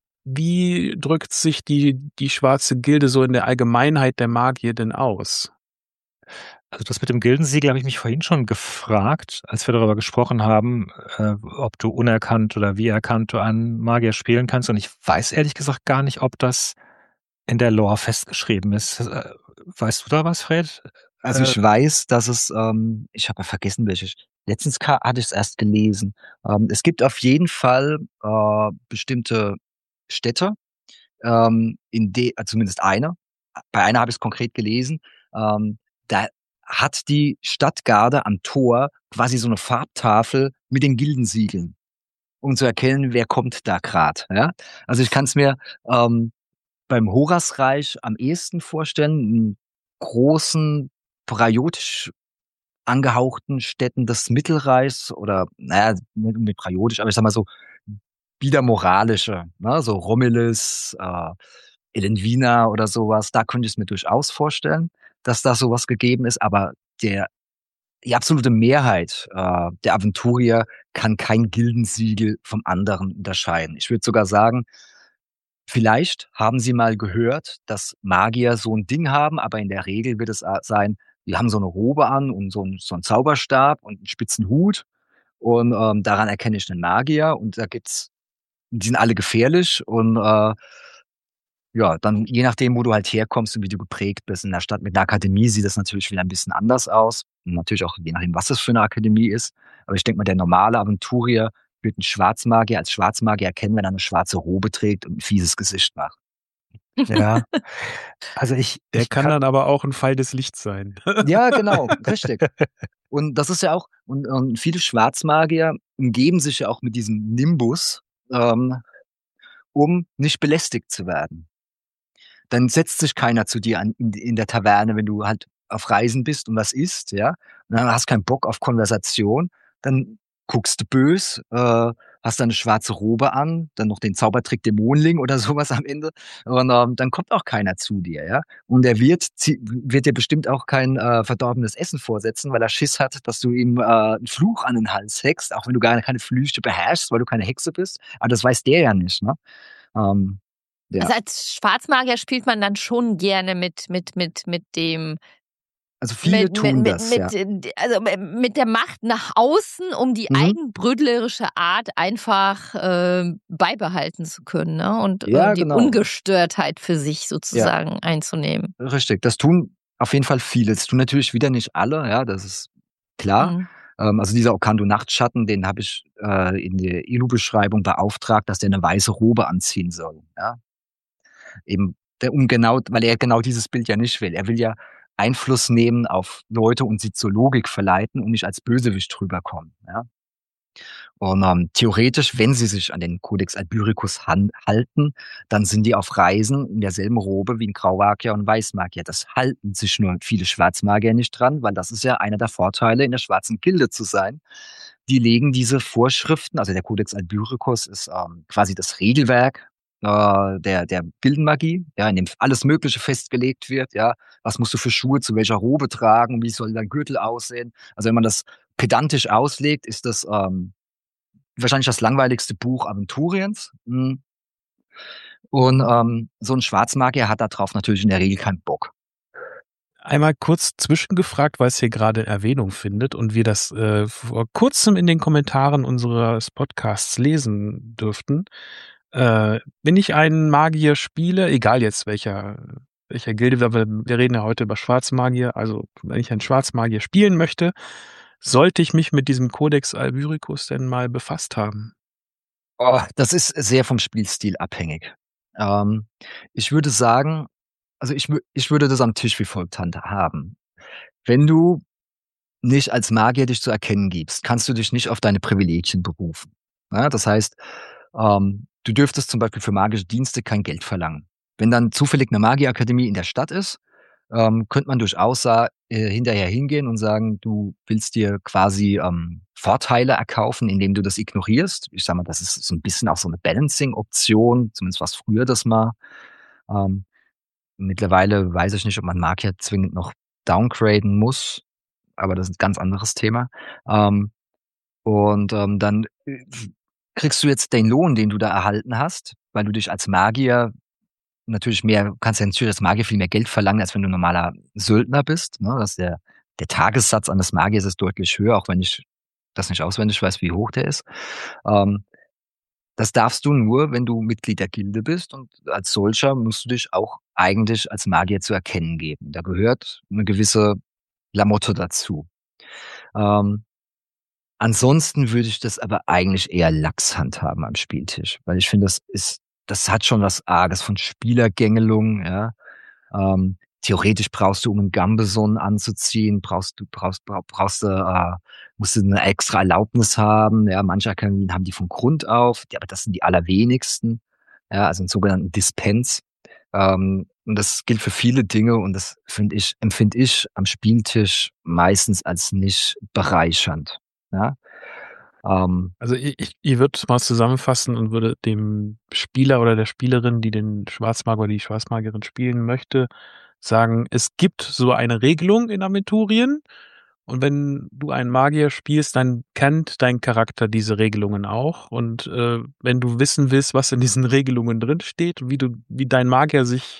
wie drückt sich die, die Schwarze Gilde so in der Allgemeinheit der Magier denn aus? Also das mit dem Gildensiegel habe ich mich vorhin schon gefragt, als wir darüber gesprochen haben, äh, ob du unerkannt oder wie erkannt du einen Magier spielen kannst. Und ich weiß ehrlich gesagt gar nicht, ob das in der Lore festgeschrieben ist. Äh, weißt du da was, Fred? Also Äh, ich weiß, dass es, ähm, ich habe ja vergessen, welche. Letztens ka- hatte ich es erst gelesen. Ähm, es gibt auf jeden Fall äh, bestimmte Städte, ähm, in de, äh, zumindest eine. Bei einer habe ich es konkret gelesen. Ähm, da hat die Stadtgarde am Tor quasi so eine Farbtafel mit den Gildensiegeln, um zu erkennen, wer kommt da grad. Ja? Also ich kann es mir ähm, beim Horasreich am ehesten vorstellen, in großen, priotisch angehauchten Städten des Mittelreichs oder, naja, nicht unbedingt priotisch, aber ich sag mal so, wieder moralische, ne? So Romulus, äh, Elenvina oder sowas, da könnte ich es mir durchaus vorstellen, dass da sowas gegeben ist, aber der, die absolute Mehrheit äh, der Aventurier kann kein Gildensiegel vom anderen unterscheiden. Ich würde sogar sagen, vielleicht haben Sie mal gehört, dass Magier so ein Ding haben, aber in der Regel wird es a sein, die haben so eine Robe an und so 'n so 'n Zauberstab und 'n spitzen Hut und, ähm, daran erkenne ich 'nen Magier und da gibt's die sind alle gefährlich und äh, ja, dann je nachdem, wo du halt herkommst und wie du geprägt bist. In der Stadt mit einer Akademie sieht das natürlich wieder ein bisschen anders aus. Und natürlich auch je nachdem, was das für eine Akademie ist. Aber ich denke mal, der normale Aventurier wird einen Schwarzmagier als Schwarzmagier erkennen, wenn er eine schwarze Robe trägt und ein fieses Gesicht macht. Ja. Also ich, Der ich kann dann aber auch ein Fall des Lichts sein. Ja, genau, richtig. Und das ist ja auch, und, und viele Schwarzmagier umgeben sich ja auch mit diesem Nimbus, ähm, um nicht belästigt zu werden. Dann setzt sich keiner zu dir an, in, in der Taverne, wenn du halt auf Reisen bist und was isst, ja. Und dann hast keinen Bock auf Konversation, dann guckst du bös, äh, hast dann eine schwarze Robe an, dann noch den Zaubertrick Dämonling oder sowas am Ende. Und ähm, dann kommt auch keiner zu dir, ja. Und der Wirt zie- wird dir bestimmt auch kein äh, verdorbenes Essen vorsetzen, weil er Schiss hat, dass du ihm äh, einen Fluch an den Hals hext, auch wenn du gar keine Flüche beherrschst, weil du keine Hexe bist. Aber das weiß der ja nicht, ne? Ähm, ja. Also als Schwarzmagier spielt man dann schon gerne mit, mit, mit, mit dem. Also viele mit, tun mit, das, mit, ja. mit, also mit der Macht nach außen, um die Mhm. eigenbrötlerische Art einfach äh, beibehalten zu können, ne? Und Ja, äh, die genau. Ungestörtheit für sich sozusagen einzunehmen. Richtig, das tun auf jeden Fall viele. Das tun natürlich wieder nicht alle, ja, das ist klar. Mhm. Ähm, also dieser Okando-Nachtschatten, den habe ich äh, in der E L U-Beschreibung beauftragt, dass der eine weiße Robe anziehen soll, ja. Eben, der, um genau, weil er genau dieses Bild ja nicht will. Er will ja Einfluss nehmen auf Leute und sie zur Logik verleiten und nicht als Bösewicht rüberkommen, ja. Und ähm, theoretisch, wenn sie sich an den Codex Albyricus han- halten, dann sind die auf Reisen in derselben Robe wie ein Graumagier und ein Weißmagier. Das halten sich nur viele Schwarzmagier nicht dran, weil das ist ja einer der Vorteile, in der schwarzen Gilde zu sein. Die legen diese Vorschriften, also der Codex Albyricus ist ähm, quasi das Regelwerk äh, der, der Gildenmagie, ja, in dem alles Mögliche festgelegt wird, ja. Was musst du für Schuhe zu welcher Robe tragen, wie soll dein Gürtel aussehen? Also wenn man das pedantisch auslegt, ist das ähm, wahrscheinlich das langweiligste Buch Aventuriens. Und ähm, so ein Schwarzmagier hat da drauf natürlich in der Regel keinen Bock. Einmal kurz zwischengefragt, weil es hier gerade Erwähnung findet und wir das äh, vor kurzem in den Kommentaren unseres Podcasts lesen dürften. Äh, wenn ich einen Magier spiele, egal jetzt welcher, welcher Gilde, wir, wir reden ja heute über Schwarzmagier, also wenn ich einen Schwarzmagier spielen möchte, sollte ich mich mit diesem Codex Albyricus denn mal befasst haben? Oh, das ist sehr vom Spielstil abhängig. Ähm, ich würde sagen, also ich, wü- ich würde das am Tisch wie folgt handhaben. Wenn du nicht als Magier dich zu erkennen gibst, kannst du dich nicht auf deine Privilegien berufen. Ja, das heißt, ähm, du dürftest zum Beispiel für magische Dienste kein Geld verlangen. Wenn dann zufällig eine Magierakademie in der Stadt ist, ähm, könnte man durchaus sa- äh, hinterher hingehen und sagen, du willst dir quasi ähm, Vorteile erkaufen, indem du das ignorierst. Ich sag mal, das ist so ein bisschen auch so eine Balancing-Option, zumindest was früher das mal. Ähm, mittlerweile weiß ich nicht, ob man Magier zwingend noch downgraden muss, aber das ist ein ganz anderes Thema. Ähm, und ähm, dann äh, kriegst du jetzt den Lohn, den du da erhalten hast, weil du dich als Magier natürlich mehr, kannst ja natürlich als Magier viel mehr Geld verlangen, als wenn du normaler Söldner bist. Ne? Das ist der, der Tagessatz eines Magiers ist deutlich höher, auch wenn ich das nicht auswendig weiß, wie hoch der ist. Ähm, das darfst du nur, wenn du Mitglied der Gilde bist, und als solcher musst du dich auch eigentlich als Magier zu erkennen geben. Da gehört eine gewisse Lamotte dazu. Ähm, ansonsten würde ich das aber eigentlich eher lax handhaben am Spieltisch, weil ich finde, das ist, das hat schon was Arges von Spielergängelung, ja. Ähm, theoretisch brauchst du, um einen Gambeson anzuziehen, brauchst du, brauchst, brauchst, brauchst du, äh, musst du eine extra Erlaubnis haben, ja. Manche Akademien haben die von Grund auf, die, aber das sind die allerwenigsten, ja, also einen sogenannten Dispens. Ähm, und das gilt für viele Dinge und das finde ich, empfinde ich am Spieltisch meistens als nicht bereichernd. Ja? Ähm, Also ich, ich, ich würde es mal zusammenfassen und würde dem Spieler oder der Spielerin, die den Schwarzmagier oder die Schwarzmagierin spielen möchte, sagen, es gibt so eine Regelung in Aventurien und wenn du einen Magier spielst, dann kennt dein Charakter diese Regelungen auch und äh, wenn du wissen willst, was in diesen Regelungen drin steht und wie du, wie dein Magier sich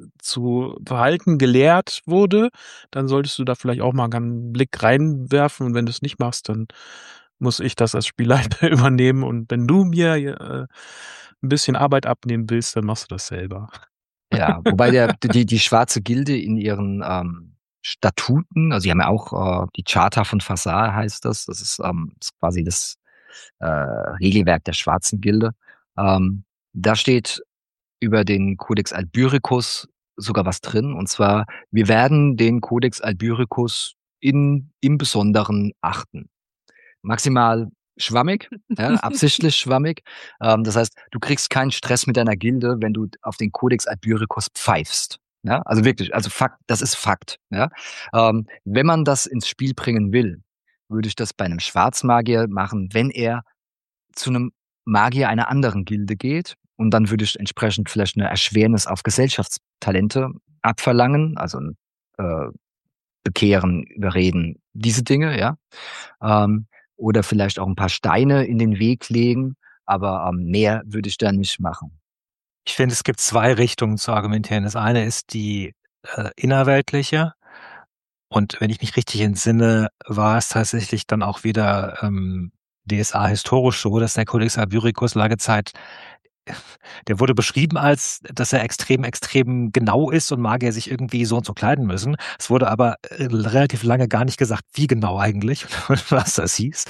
zu verhalten gelehrt wurde, dann solltest du da vielleicht auch mal einen Blick reinwerfen und wenn du es nicht machst, dann muss ich das als Spielleiter übernehmen und wenn du mir äh, ein bisschen Arbeit abnehmen willst, dann machst du das selber. Ja, wobei der, die, die schwarze Gilde in ihren ähm, Statuten, also sie haben ja auch äh, die Charta von Vassar heißt das, das ist, ähm, ist quasi das äh, Regelwerk der schwarzen Gilde. Ähm, da steht über den Codex Albyricus sogar was drin, und zwar, wir werden den Codex Albyricus in, im Besonderen achten. Maximal schwammig, ja, absichtlich schwammig. Ähm, das heißt, du kriegst keinen Stress mit deiner Gilde, wenn du auf den Codex Albyricus pfeifst. Ja, also wirklich, also Fakt, das ist Fakt. Ja, ähm, wenn man das ins Spiel bringen will, würde ich das bei einem Schwarzmagier machen, wenn er zu einem Magier einer anderen Gilde geht, und dann würde ich entsprechend vielleicht eine Erschwernis auf Gesellschaftstalente abverlangen, also äh, bekehren, überreden, diese Dinge, ja. Ähm, oder vielleicht auch ein paar Steine in den Weg legen, aber ähm, mehr würde ich da nicht machen. Ich finde, es gibt zwei Richtungen zu argumentieren. Das eine ist die äh, innerweltliche. Und wenn ich mich richtig entsinne, war es tatsächlich dann auch wieder ähm, D S A historisch so, dass der Codex Albyricus lange Zeit, der wurde beschrieben als, dass er extrem, extrem genau ist und Magier sich irgendwie so und so kleiden müssen. Es wurde aber äh, relativ lange gar nicht gesagt, wie genau eigentlich und was das hieß.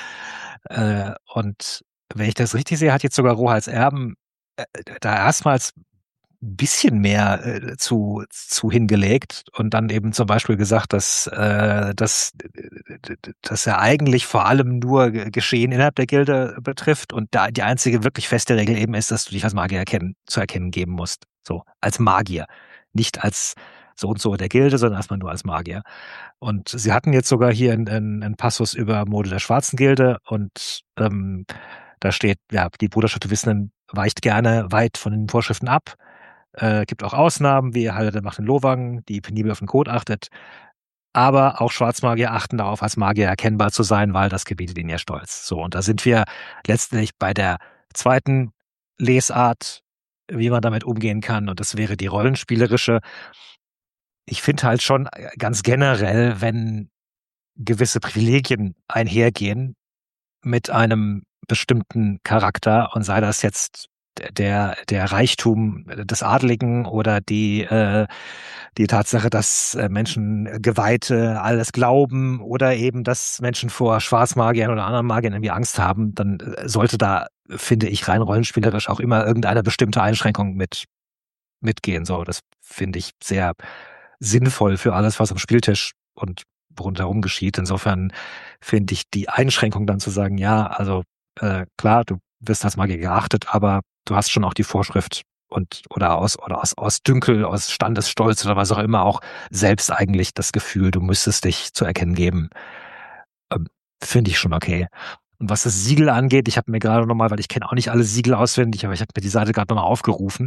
Äh, und wenn ich das richtig sehe, hat jetzt sogar Rohals Erben äh, da erstmals ein bisschen mehr äh, zu, zu hingelegt und dann eben zum Beispiel gesagt, dass, äh, dass, dass er eigentlich vor allem nur Geschehen innerhalb der Gilde betrifft und da die einzige wirklich feste Regel eben ist, dass du dich als Magier erkennen, zu erkennen geben musst. So, als Magier. Nicht als so und so der Gilde, sondern erstmal nur als Magier. Und sie hatten jetzt sogar hier einen, einen Passus über Mode der Schwarzen Gilde und ähm, da steht, ja, die Bruderschaft der Wissenden weicht gerne weit von den Vorschriften ab. Äh, gibt auch Ausnahmen, wie halt der macht den Lowang, die penibel auf den Code achtet. Aber auch Schwarzmagier achten darauf, als Magier erkennbar zu sein, weil das gebietet ihnen ja Stolz. So, und da sind wir letztlich bei der zweiten Lesart, wie man damit umgehen kann. Und das wäre die rollenspielerische. Ich finde halt schon ganz generell, wenn gewisse Privilegien einhergehen mit einem bestimmten Charakter und sei das jetzt der der Reichtum des Adligen oder die äh, die Tatsache, dass äh, Menschen Geweihte alles glauben oder eben, dass Menschen vor Schwarzmagiern oder anderen Magiern irgendwie Angst haben, dann äh, sollte da, finde ich, rein rollenspielerisch auch immer irgendeine bestimmte Einschränkung mit mitgehen. So, das finde ich sehr sinnvoll für alles, was am Spieltisch und rundherum geschieht. Insofern finde ich die Einschränkung dann zu sagen, ja, also äh, klar, du wirst als Magier geachtet, aber du hast schon auch die Vorschrift und oder aus oder aus aus Dünkel, aus Standesstolz oder was auch immer auch selbst eigentlich das Gefühl, du müsstest dich zu erkennen geben. Ähm, finde ich schon okay. Und was das Siegel angeht, ich habe mir gerade nochmal, weil ich kenne auch nicht alle Siegel auswendig, aber ich habe mir die Seite gerade nochmal aufgerufen.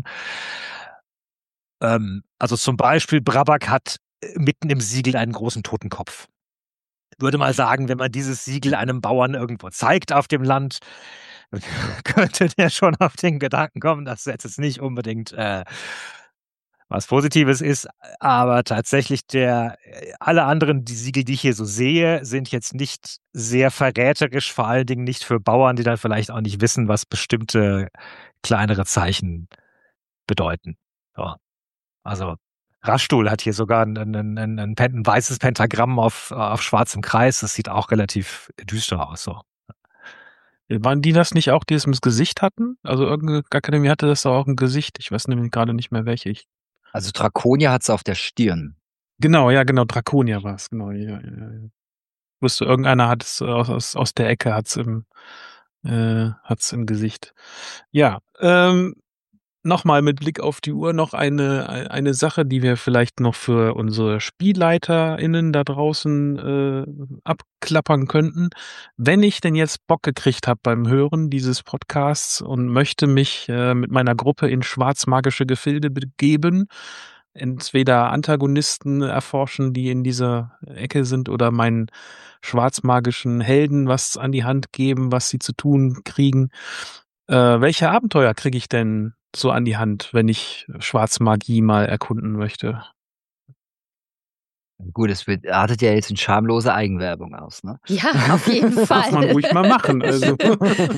Ähm, also zum Beispiel Brabak hat mitten im Siegel einen großen Totenkopf. Ich würde mal sagen, wenn man dieses Siegel einem Bauern irgendwo zeigt auf dem Land, könnte der schon auf den Gedanken kommen, dass das jetzt nicht unbedingt äh, was Positives ist, aber tatsächlich der alle anderen die Siegel, die ich hier so sehe, sind jetzt nicht sehr verräterisch, vor allen Dingen nicht für Bauern, die dann vielleicht auch nicht wissen, was bestimmte kleinere Zeichen bedeuten. So. Also Raschstuhl hat hier sogar ein, ein, ein, ein, ein weißes Pentagramm auf, auf schwarzem Kreis. Das sieht auch relativ düster aus. So. Waren die das nicht auch, die es im Gesicht hatten? Also irgendeine Akademie hatte das auch ein Gesicht. Ich weiß nämlich gerade nicht mehr welche. Ich Also Draconia hat's auf der Stirn. Genau, ja, genau, Draconia war es. Genau, ja, ja, ja. Wusste, irgendeiner hat es aus, aus, aus der Ecke, hat's im, äh, hat's im Gesicht. Ja, ähm, nochmal mit Blick auf die Uhr noch eine, eine Sache, die wir vielleicht noch für unsere SpielleiterInnen da draußen äh, abklappern könnten. Wenn ich denn jetzt Bock gekriegt habe beim Hören dieses Podcasts und möchte mich äh, mit meiner Gruppe in schwarzmagische Gefilde begeben, entweder Antagonisten erforschen, die in dieser Ecke sind, oder meinen schwarzmagischen Helden was an die Hand geben, was sie zu tun kriegen. Äh, welche Abenteuer kriege ich denn so an die Hand, wenn ich Schwarzmagie mal erkunden möchte? Gut, es wird, artet ja jetzt in schamlose Eigenwerbung aus, ne? Ja, auf jeden Fall. Darf man ruhig mal machen. Also. Da-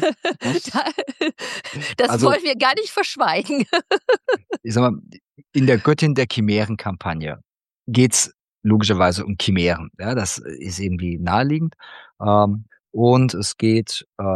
das Also- wollen wir gar nicht verschweigen. Ich sag mal, in der Göttin der Chimären-Kampagne geht's logischerweise um Chimären. Ja, das ist irgendwie naheliegend. Ähm, und es geht äh,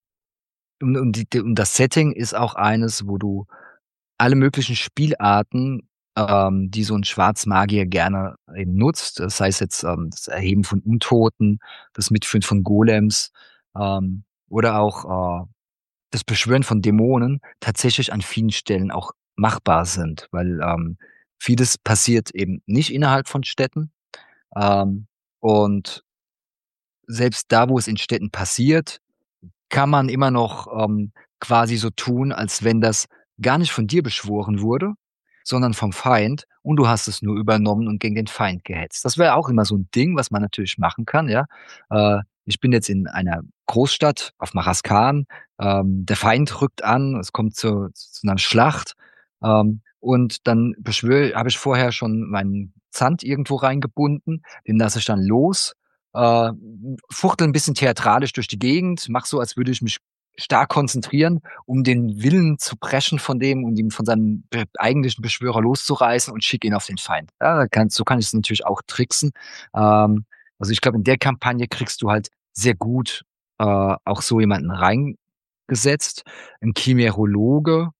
um, um, die, um das Setting ist auch eines, wo du alle möglichen Spielarten, ähm, die so ein Schwarzmagier gerne eben nutzt, das heißt jetzt ähm, das Erheben von Untoten, das Mitführen von Golems ähm, oder auch äh, das Beschwören von Dämonen tatsächlich an vielen Stellen auch machbar sind, weil ähm, vieles passiert eben nicht innerhalb von Städten. Ähm, und selbst da, wo es in Städten passiert, kann man immer noch ähm, quasi so tun, als wenn das gar nicht von dir beschworen wurde, sondern vom Feind und du hast es nur übernommen und gegen den Feind gehetzt. Das wäre auch immer so ein Ding, was man natürlich machen kann, ja. Äh, ich bin jetzt in einer Großstadt auf Maraskan, ähm, der Feind rückt an, es kommt zu, zu einer Schlacht ähm, und dann beschwöre, habe ich vorher schon meinen Zand irgendwo reingebunden, den lasse ich dann los, äh, fuchtel ein bisschen theatralisch durch die Gegend, mach so, als würde ich mich stark konzentrieren, um den Willen zu preschen von dem und ihn von seinem be eigentlichen Beschwörer loszureißen und schicke ihn auf den Feind. Ja, da kann, so kann ich es natürlich auch tricksen. Ähm, also ich glaube, in der Kampagne kriegst du halt sehr gut äh, auch so jemanden reingesetzt. Ein Chimerologe,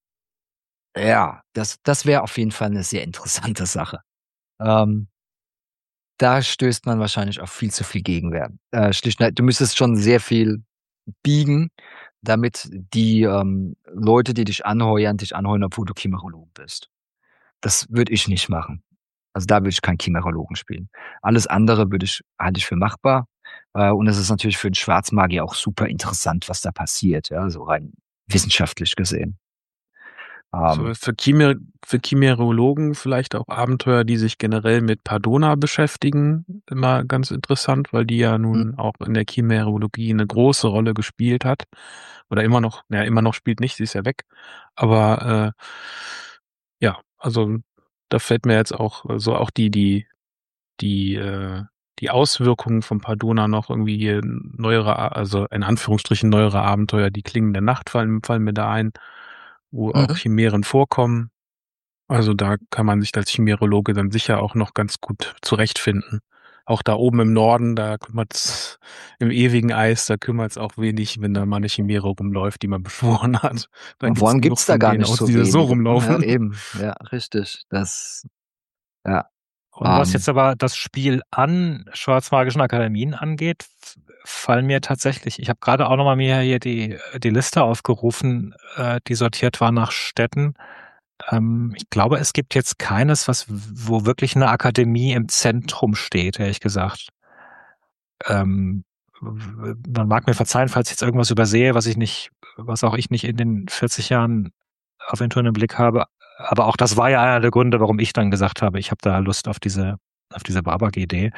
ja, das, das wäre auf jeden Fall eine sehr interessante Sache. Ähm, da stößt man wahrscheinlich auf viel zu viel Gegenwehr. Äh, schlicht, du müsstest schon sehr viel biegen, damit die ähm, Leute, die dich anheuern, dich anheuern, obwohl du Chimerolog bist. Das würde ich nicht machen. Also da würde ich keinen Chimerologen spielen. Alles andere würde ich, halte ich für machbar. Äh, und es ist natürlich für den Schwarzmagier auch super interessant, was da passiert, ja, so rein wissenschaftlich gesehen. So Ähm, für, Chimer für Chimerologen vielleicht auch Abenteuer, die sich generell mit Pardona beschäftigen, immer ganz interessant, weil die ja nun auch in der Chimerologie eine große Rolle gespielt hat. Oder immer noch, ja, immer noch spielt nicht, sie ist ja weg. Aber äh, ja, also da fällt mir jetzt auch so auch die, die, die, äh, die Auswirkungen von Pardona noch irgendwie hier neuere, A- also in Anführungsstrichen neuere Abenteuer, die Klingen der Nacht fallen, fallen mir da ein, wo auch Mhm. Chimären vorkommen. Also da kann man sich als Chimerologe dann sicher auch noch ganz gut zurechtfinden. Auch da oben im Norden, da kümmert's im ewigen Eis, da kümmert's auch wenig, wenn da mal eine Chimäre rumläuft, die man beschworen hat. Da und vor allem genug gibt's da von gar denen nicht aus, so die da so wenige. rumlaufen. Ja, eben. Ja, richtig. Das, ja. Und was Ähm, jetzt aber das Spiel an schwarzmagischen Akademien angeht, f- fallen mir tatsächlich, ich habe gerade auch nochmal mir hier die, die Liste aufgerufen, äh, die sortiert war nach Städten. Ähm, ich glaube, es gibt jetzt keines, was, wo wirklich eine Akademie im Zentrum steht, ehrlich gesagt. Ähm, w- man mag mir verzeihen, falls ich jetzt irgendwas übersehe, was ich nicht, was auch ich nicht in den vierzig Jahren Aventur im Blick habe. Aber auch das war ja einer der Gründe, warum ich dann gesagt habe, ich habe da Lust auf diese, auf diese Babak-Idee.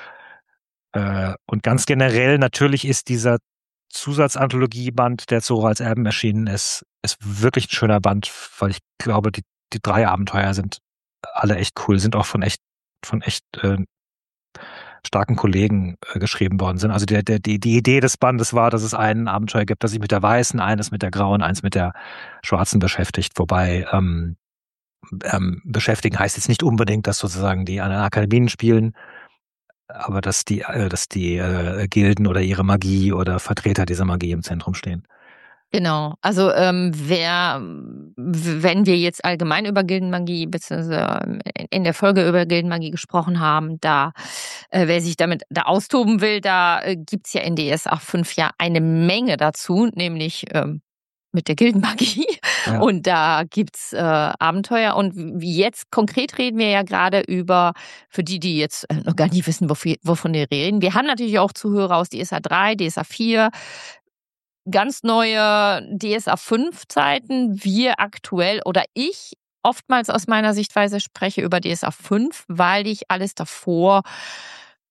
Äh, und ganz generell natürlich ist dieser Zusatzanthologieband, der Zora als Erben erschienen ist, ist wirklich ein schöner Band, weil ich glaube, die, die drei Abenteuer sind alle echt cool, sind auch von echt, von echt äh, starken Kollegen äh, geschrieben worden sind. Also der, der, die, die Idee des Bandes war, dass es ein Abenteuer gibt, das sich mit der weißen, eines mit der grauen, eins mit der schwarzen beschäftigt. Wobei ähm, ähm, beschäftigen heißt jetzt nicht unbedingt, dass sozusagen die an den Akademien spielen, aber dass die, äh, dass die äh, Gilden oder ihre Magie oder Vertreter dieser Magie im Zentrum stehen. Genau. Also ähm, wer, wenn wir jetzt allgemein über Gildenmagie beziehungsweise in der Folge über Gildenmagie gesprochen haben, da äh, wer sich damit da austoben will, da äh, gibt's ja in D S A fünf ja eine Menge dazu, nämlich ähm, mit der Gildenmagie. Ja. Und da gibt's äh, Abenteuer. Und wie jetzt konkret reden wir ja gerade über, für die, die jetzt äh, noch gar nicht wissen, wofür, wovon wir reden. Wir haben natürlich auch Zuhörer aus D S A drei, D S A vier, ganz neue D S A fünf Zeiten. Wir aktuell oder ich oftmals aus meiner Sichtweise spreche über D S A fünf, weil ich alles davor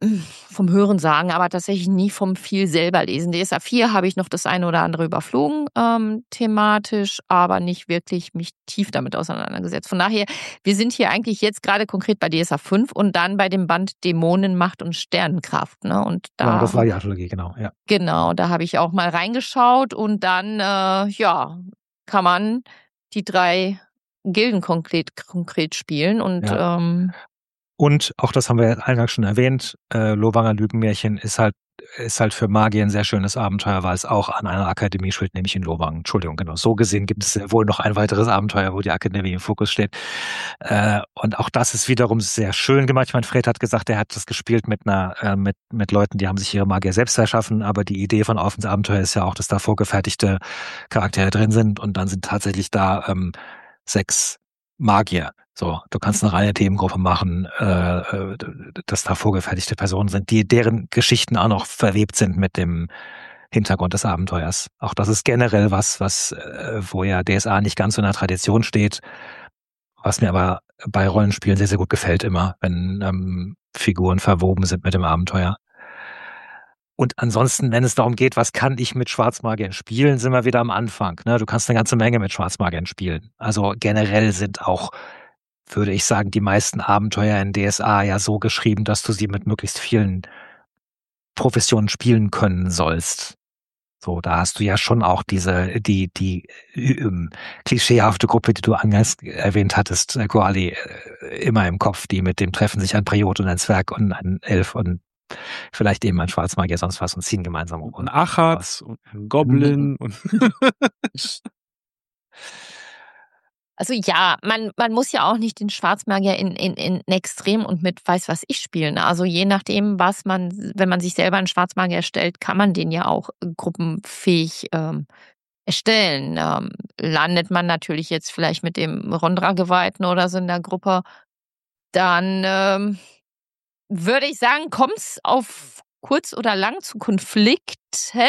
vom Hören sagen, aber tatsächlich nie vom viel selber lesen. D S A vier habe ich noch das eine oder andere überflogen, ähm, thematisch, aber nicht wirklich mich tief damit auseinandergesetzt. Von daher, wir sind hier eigentlich jetzt gerade konkret bei D S A fünf und dann bei dem Band Dämonen, Macht und Sternenkraft. Ne? Und da, Genau, das war die Anthologie, genau, ja. Genau, da habe ich auch mal reingeschaut und dann, äh, ja, kann man die drei Gilden konkret, konkret spielen und Ja. ähm, Und auch das haben wir eingangs schon erwähnt, äh, Lohwanger Lügenmärchen ist halt ist halt für Magier ein sehr schönes Abenteuer, weil es auch an einer Akademie spielt, nämlich in Lohwangen. Entschuldigung, genau. So gesehen gibt es wohl noch ein weiteres Abenteuer, wo die Akademie im Fokus steht. Äh, und auch das ist wiederum sehr schön gemacht. Ich meine, Fred hat gesagt, er hat das gespielt mit einer äh, mit mit Leuten, die haben sich ihre Magier selbst erschaffen, aber die Idee von Auf ins Abenteuer ist ja auch, dass da vorgefertigte Charaktere drin sind und dann sind tatsächlich da ähm, sechs Magier. So, du kannst eine reine Themengruppe machen, äh, dass da vorgefertigte Personen sind, die deren Geschichten auch noch verwebt sind mit dem Hintergrund des Abenteuers. Auch das ist generell was, was äh, wo ja D S A nicht ganz so in der Tradition steht, was mir aber bei Rollenspielen sehr, sehr gut gefällt immer, wenn ähm, Figuren verwoben sind mit dem Abenteuer. Und ansonsten, wenn es darum geht, was kann ich mit Schwarzmagiern spielen, sind wir wieder am Anfang. Ne? Du kannst eine ganze Menge mit Schwarzmagiern spielen. Also generell sind auch, würde ich sagen, die meisten Abenteuer in D S A ja so geschrieben, dass du sie mit möglichst vielen Professionen spielen können sollst. So, da hast du ja schon auch diese, die, die ähm, klischeehafte Gruppe, die du angangs erwähnt hattest, äh, Koali, äh, immer im Kopf, die mit dem treffen sich ein Priot und ein Zwerg und ein Elf und vielleicht eben ein Schwarzmagier, sonst was und ziehen gemeinsam um. Und Achatz und ein Goblin und Also ja, man, man muss ja auch nicht den Schwarzmagier in, in, in Extrem und mit weiß was ich spielen. Also je nachdem, was man, wenn man sich selber einen Schwarzmagier erstellt, kann man den ja auch gruppenfähig ähm, erstellen. Ähm, landet man natürlich jetzt vielleicht mit dem Rondra-Geweihten oder so in der Gruppe, dann ähm, würde ich sagen, kommt es auf kurz oder lang zu Konflikten.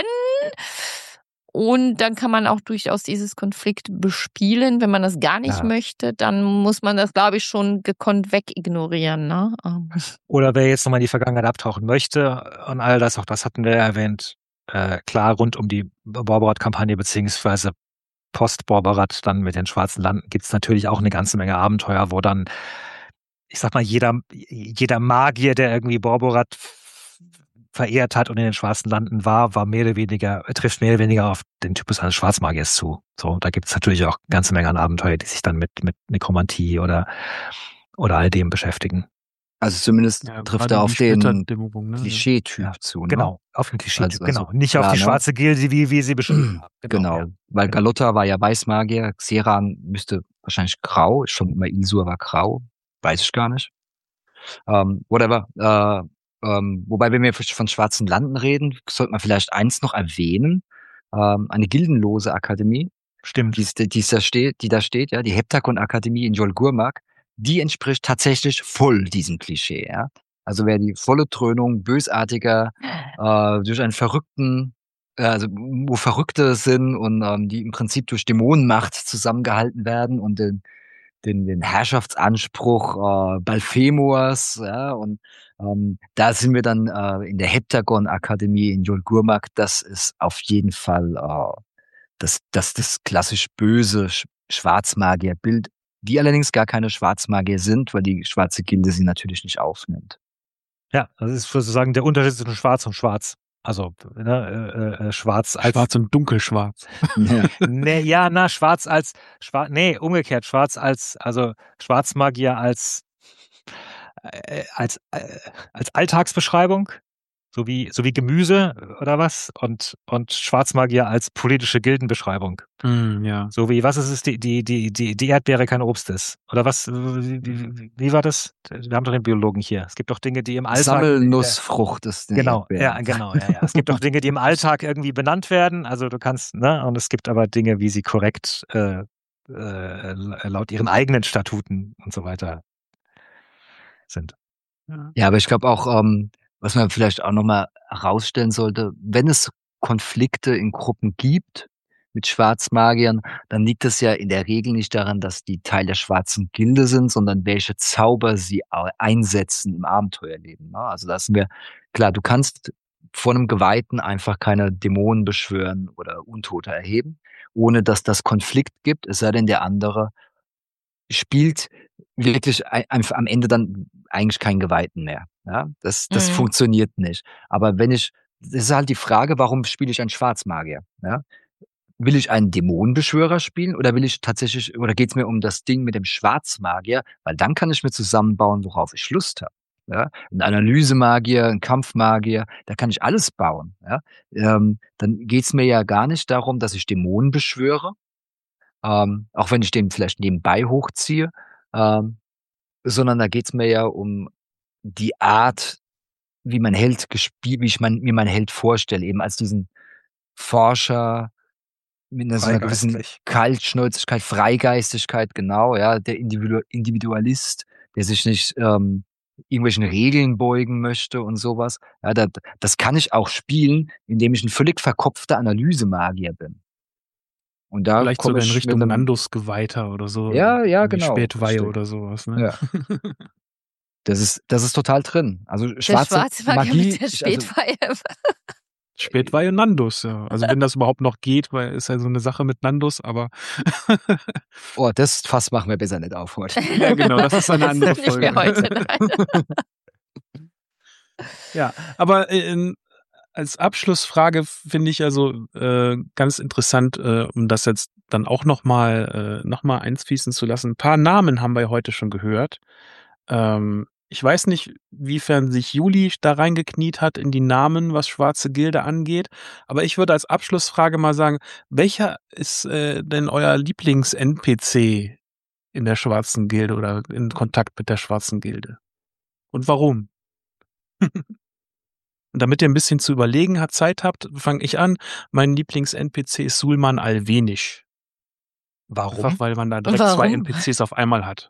Und dann kann man auch durchaus dieses Konflikt bespielen. Wenn man das gar nicht Ja. möchte, dann muss man das, glaube ich, schon gekonnt wegignorieren. Ne? Ähm, Oder wer jetzt nochmal in die Vergangenheit abtauchen möchte und all das, auch das hatten wir ja erwähnt, äh, klar, rund um die Borberat-Kampagne beziehungsweise Post-Borberat dann mit den Schwarzen Landen gibt's natürlich auch eine ganze Menge Abenteuer, wo dann, ich sag mal, jeder, jeder Magier, der irgendwie Borberat verehrt hat und in den Schwarzen Landen war, war mehr oder weniger, trifft mehr oder weniger auf den Typus eines Schwarzmagiers zu. So, da gibt's natürlich auch eine ganze Menge an Abenteuer, die sich dann mit, mit Nekromantie oder, oder all dem beschäftigen. Also zumindest ja, trifft gerade er die auf den Splitterdämmerung, ne? Klischee-Typ Ja, zu. Ne? Genau, auf den Klischee-Typ, Also- also, genau. Nicht auf klar, die ne? schwarze Gilde, wie wir sie beschrieben haben. Genau, ja. weil Galotta war ja Weißmagier, Xeran müsste wahrscheinlich grau, ich vermute mal Ilsur war grau, weiß ich gar nicht. Ähm, whatever. Äh, ähm, wobei, wenn wir von schwarzen Landen reden, sollte man vielleicht eins noch erwähnen, ähm, eine gildenlose Akademie, Stimmt. die, ist- die, ist da steht, die da steht, ja, die Heptakon-Akademie in Jolgurmak, die entspricht tatsächlich voll diesem Klischee, ja. Also wer die volle Dröhnung bösartiger, äh, durch einen verrückten, äh, also wo Verrückte sind und ähm, die im Prinzip durch Dämonenmacht zusammengehalten werden und den, den, den Herrschaftsanspruch äh, Balfemors, ja, und ähm, da sind wir dann äh, in der Heptagon-Akademie in Jolgurmak. Das ist auf jeden Fall äh, das, das, das klassisch böse Sch- Schwarzmagier-Bild, die allerdings gar keine Schwarzmagier sind, weil die schwarze Gilde sie natürlich nicht aufnimmt. Ja, das ist sozusagen der Unterschied zwischen Schwarz und Schwarz. Also, ne, äh, äh, Schwarz als Schwarz und dunkelschwarz. Ja. nee, ja, na, Schwarz als Schwarz, nee, umgekehrt, Schwarz als, also Schwarzmagier als äh, als äh, als Alltagsbeschreibung, so wie so wie Gemüse oder was und und Schwarzmagier als politische Gildenbeschreibung. Mm, ja. So wie, was ist es, die, die, die, die, die Erdbeere kein Obst ist? Oder was, wie, wie, wie war das? Wir haben doch den Biologen hier. Es gibt doch Dinge, die im Alltag. Sammelnussfrucht ist eine Genau, Erdbeere. ja, genau, ja, ja. Es gibt doch Dinge, die im Alltag irgendwie benannt werden. Also du kannst, ne, und es gibt aber Dinge, wie sie korrekt, äh, äh, laut ihren eigenen Statuten und so weiter sind. Ja. Ja, aber ich glaube auch, ähm, was man vielleicht auch nochmal herausstellen sollte, wenn es Konflikte in Gruppen gibt, mit Schwarzmagiern, dann liegt es ja in der Regel nicht daran, dass die Teil der schwarzen Gilde sind, sondern welche Zauber sie au- einsetzen im Abenteuerleben. Ne? Also da sind wir, klar, du kannst vor einem Geweihten einfach keine Dämonen beschwören oder Untote erheben, ohne dass das Konflikt gibt, es sei denn, der andere spielt wirklich ei- einfach am Ende dann eigentlich keinen Geweihten mehr. Ja? Das, das Mhm. funktioniert nicht. Aber wenn ich, das ist halt die Frage, warum spiele ich einen Schwarzmagier? Ja? Will ich einen Dämonenbeschwörer spielen oder will ich tatsächlich, oder geht es mir um das Ding mit dem Schwarzmagier? Weil dann kann ich mir zusammenbauen, worauf ich Lust habe. Ja? Ein Analysemagier, ein Kampfmagier, da kann ich alles bauen. Ja? Ähm, dann geht es mir ja gar nicht darum, dass ich Dämonen beschwöre, ähm, auch wenn ich den vielleicht nebenbei hochziehe, ähm, sondern da geht's mir ja um die Art, wie mein Held gespielt, wie ich mein, mir meinen Held vorstelle, eben als diesen Forscher mit einer, so einer gewissen Freigeistlich. Kaltschnäuzigkeit, Freigeistigkeit, genau, ja, der Individu Individualist, der sich nicht ähm, irgendwelchen Regeln beugen möchte und sowas. Ja, da, das kann ich auch spielen, indem ich ein völlig verkopfter Analysemagier bin. Und da Vielleicht komme sogar in ich mit Richtung einem, Nandus-Geweihter oder so, ja, ja, irgendwie genau, Spätweihe richtig. oder sowas, ne? Ja. Das ist, das ist total drin. Also Der schwarze schwarze Magier Magie, mit der ich, also Spätfeier. Spätweihe Nandus, ja. Also wenn das überhaupt noch geht, weil ist ja so eine Sache mit Nandus, aber oh, das Fass machen wir besser nicht auf heute. ja genau, das ist eine Das andere nicht mehr Folge. heute, nein. Ja, aber äh, als Abschlussfrage finde ich also äh, ganz interessant, äh, um das jetzt dann auch noch mal äh, noch mal einfließen zu lassen. Ein paar Namen haben wir heute schon gehört. Ähm, ich weiß nicht, wiefern sich Juli da reingekniet hat in die Namen, was Schwarze Gilde angeht, aber ich würde als Abschlussfrage mal sagen, welcher ist äh, denn euer Lieblings-N P C in der Schwarzen Gilde oder in Kontakt mit der Schwarzen Gilde? Und warum? Und damit ihr ein bisschen zu überlegen habt, Zeit habt, fange ich an. Mein Lieblings-N P C ist Sulman Alvenisch. Einfach Warum? weil man da direkt zwei Warum? N P Cs auf einmal hat.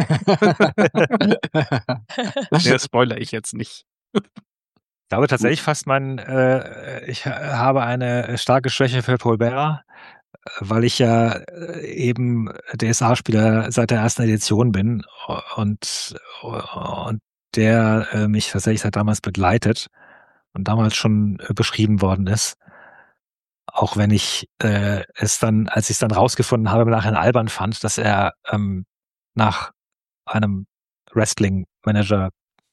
Mehr spoilere ich jetzt nicht. Ich glaube tatsächlich fast mein, äh, ich ha- habe eine starke Schwäche für Polbera, äh, weil ich ja äh, eben D S A-Spieler seit der ersten Edition bin und, und der äh, mich tatsächlich seit damals begleitet und damals schon äh, beschrieben worden ist. Auch wenn ich äh, es dann, als ich es dann rausgefunden habe, nachher albern fand, dass er ähm, nach einem Wrestling-Manager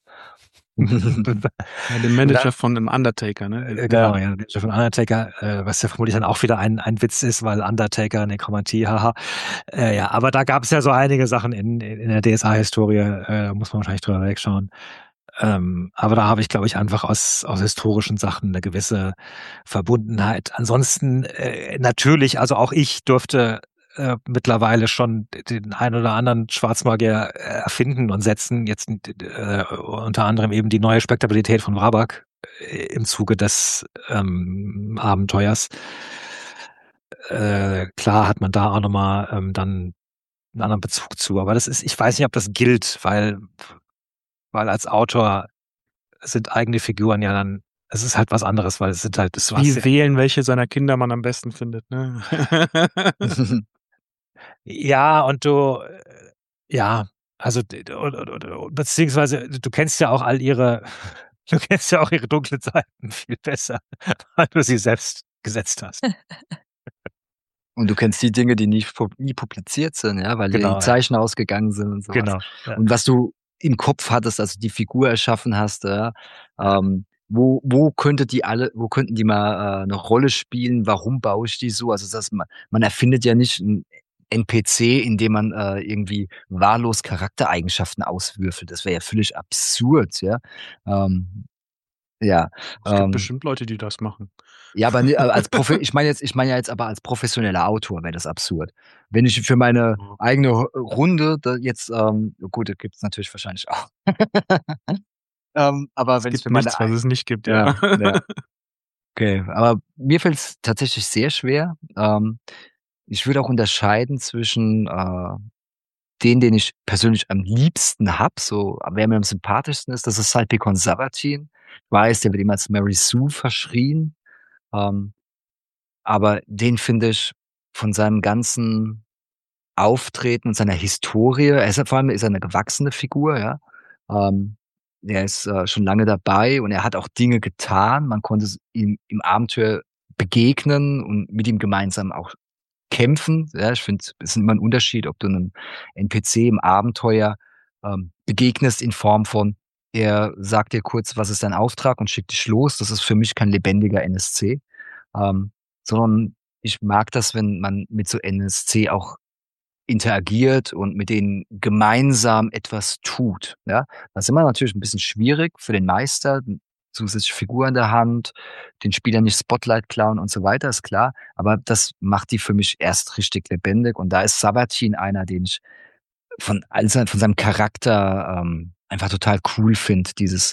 Ja, dem Manager von dem Undertaker, ne? Äh, Genau, ja, Manager von Undertaker, äh, was ja vermutlich dann auch wieder ein, ein Witz ist, weil Undertaker, Nekromantie, haha. Äh, ja, aber da gab es ja so einige Sachen in, in der D S A-Historie, äh, da muss man wahrscheinlich drüber wegschauen. Ähm, aber da habe ich, glaube ich, einfach aus, aus historischen Sachen eine gewisse Verbundenheit. Ansonsten äh, natürlich, also auch ich durfte äh, mittlerweile schon den ein oder anderen Schwarzmagier äh, erfinden und setzen. Jetzt äh, unter anderem eben die neue Spektabilität von Wrabak äh, im Zuge des ähm, Abenteuers. Äh, klar hat man da auch nochmal ähm, dann einen anderen Bezug zu. Aber das ist, ich weiß nicht, ob das gilt, weil, weil als Autor sind eigene Figuren ja dann, es ist halt was anderes, weil es sind halt, das Wie ja, wählen, welche seiner Kinder man am besten findet, ne? ja, und du, äh, ja, also, d- d- und- und- und- beziehungsweise, du kennst ja auch all ihre, du kennst ja auch ihre dunklen Seiten viel besser, weil du sie selbst gesetzt hast. Und du kennst die Dinge, die nie, pu- nie publiziert sind, ja, weil dir Genau, die ja. Zeichen ausgegangen sind und sowas. Genau. Ja. Und was du im Kopf hattest, also die Figur erschaffen hast, ja, ähm, wo, wo könnte die alle, wo könnten die mal äh, eine Rolle spielen? Warum baue ich die so? Also das, man, man erfindet ja nicht einen N P C, indem man äh, irgendwie wahllos Charaktereigenschaften auswürfelt. Das wäre ja völlig absurd, ja. Ähm, ja, Es gibt ähm, bestimmt Leute, die das machen. ja, aber ni- aber als Profi ich meine jetzt, ich meine ja jetzt aber als professioneller Autor wäre das absurd. Wenn ich für meine Ja. eigene Ru- Runde da jetzt, ähm, gut, das gibt's natürlich wahrscheinlich auch. ähm, aber Es wenn ich gibt für meine nichts, was ei- es nicht gibt, ja, ja. ja, okay. Aber mir fällt es tatsächlich sehr schwer. Ähm, ich würde auch unterscheiden zwischen äh, den, den ich persönlich am liebsten hab, so wer mir am sympathischsten ist, das ist Salpicon Savatin. Ich weiß, der wird immer als Mary Sue verschrien. Ähm, aber den finde ich von seinem ganzen Auftreten und seiner Historie. Er ist vor allem ist er eine gewachsene Figur, ja. Ähm, er ist äh, schon lange dabei und er hat auch Dinge getan. Man konnte ihm im Abenteuer begegnen und mit ihm gemeinsam auch kämpfen. Ja, ich finde, es ist immer ein Unterschied, ob du einem N P C im Abenteuer ähm, begegnest in Form von, er sagt dir kurz, was ist dein Auftrag und schickt dich los. Das ist für mich kein lebendiger N S C, ähm, sondern ich mag das, wenn man mit so N S C auch interagiert und mit denen gemeinsam etwas tut. Ja, das ist immer natürlich ein bisschen schwierig für den Meister, zusätzliche Figur in der Hand, den Spielern nicht Spotlight klauen und so weiter, ist klar. Aber das macht die für mich erst richtig lebendig. Und da ist Sabatin einer, den ich von, all sein, von seinem Charakter ähm, einfach total cool finde. Dieses,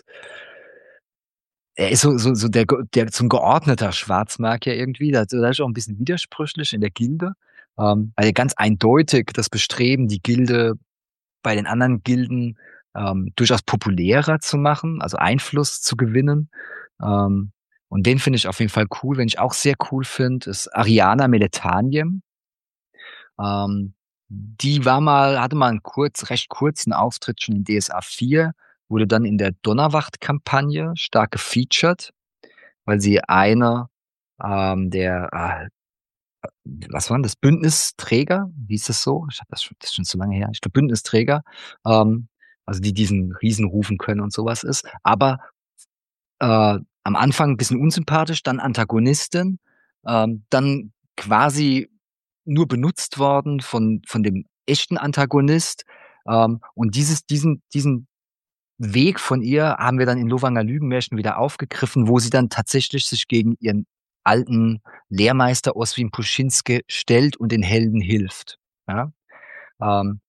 er ist so, so, so der, der so ein geordneter Schwarzmagier irgendwie. Da, da ist auch ein bisschen widersprüchlich in der Gilde, ähm, weil er ganz eindeutig das Bestreben, die Gilde bei den anderen Gilden ähm, durchaus populärer zu machen, also Einfluss zu gewinnen. Ähm, und den finde ich auf jeden Fall cool. Wenn ich auch sehr cool finde, ist Ariana Meletaniem. Ähm, die war mal, hatte mal einen kurz, recht kurzen Auftritt schon in D S A vier, wurde dann in der Donnerwacht-Kampagne stark gefeatured, weil sie eine ähm, der, äh, was waren das, Bündnisträger, hieß das so? Ich habe das schon, das ist schon zu lange her. Ich glaube Bündnisträger, ähm, also die diesen Riesen rufen können und sowas ist. Aber äh, am Anfang ein bisschen unsympathisch, dann Antagonistin, ähm, dann quasi nur benutzt worden von von dem echten Antagonist. Ähm, und dieses diesen diesen Weg von ihr haben wir dann in Lovanger Lügenmärchen wieder aufgegriffen, wo sie dann tatsächlich sich gegen ihren alten Lehrmeister Oswin Puschinski stellt und den Helden hilft. Ja? Ähm,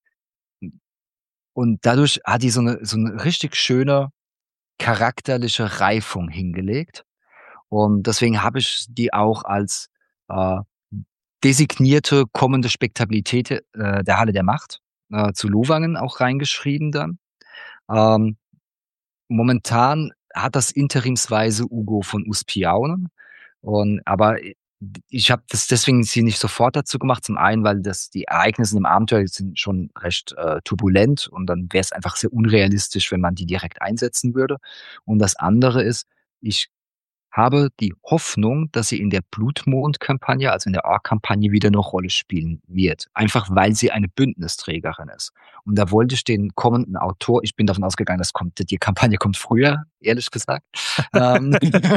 und dadurch hat die so eine, so eine richtig schöne charakterliche Reifung hingelegt. Und deswegen habe ich die auch als äh, designierte kommende Spektabilität äh, der Halle der Macht äh, zu Lovangen auch reingeschrieben dann. Ähm, Momentan hat das interimsweise Ugo von Uspiaunen. Und aber ich habe das deswegen sie nicht sofort dazu gemacht. Zum einen, weil das die Ereignisse im Abenteuer sind schon recht äh, turbulent und dann wäre es einfach sehr unrealistisch, wenn man die direkt einsetzen würde. Und das andere ist, ich habe die Hoffnung, dass sie in der Blutmond-Kampagne, also in der Ork-Kampagne, wieder eine Rolle spielen wird. Einfach weil sie eine Bündnisträgerin ist. Und da wollte ich den kommenden Autor, ich bin davon ausgegangen, das kommt, die Kampagne kommt früher, ehrlich gesagt. ähm,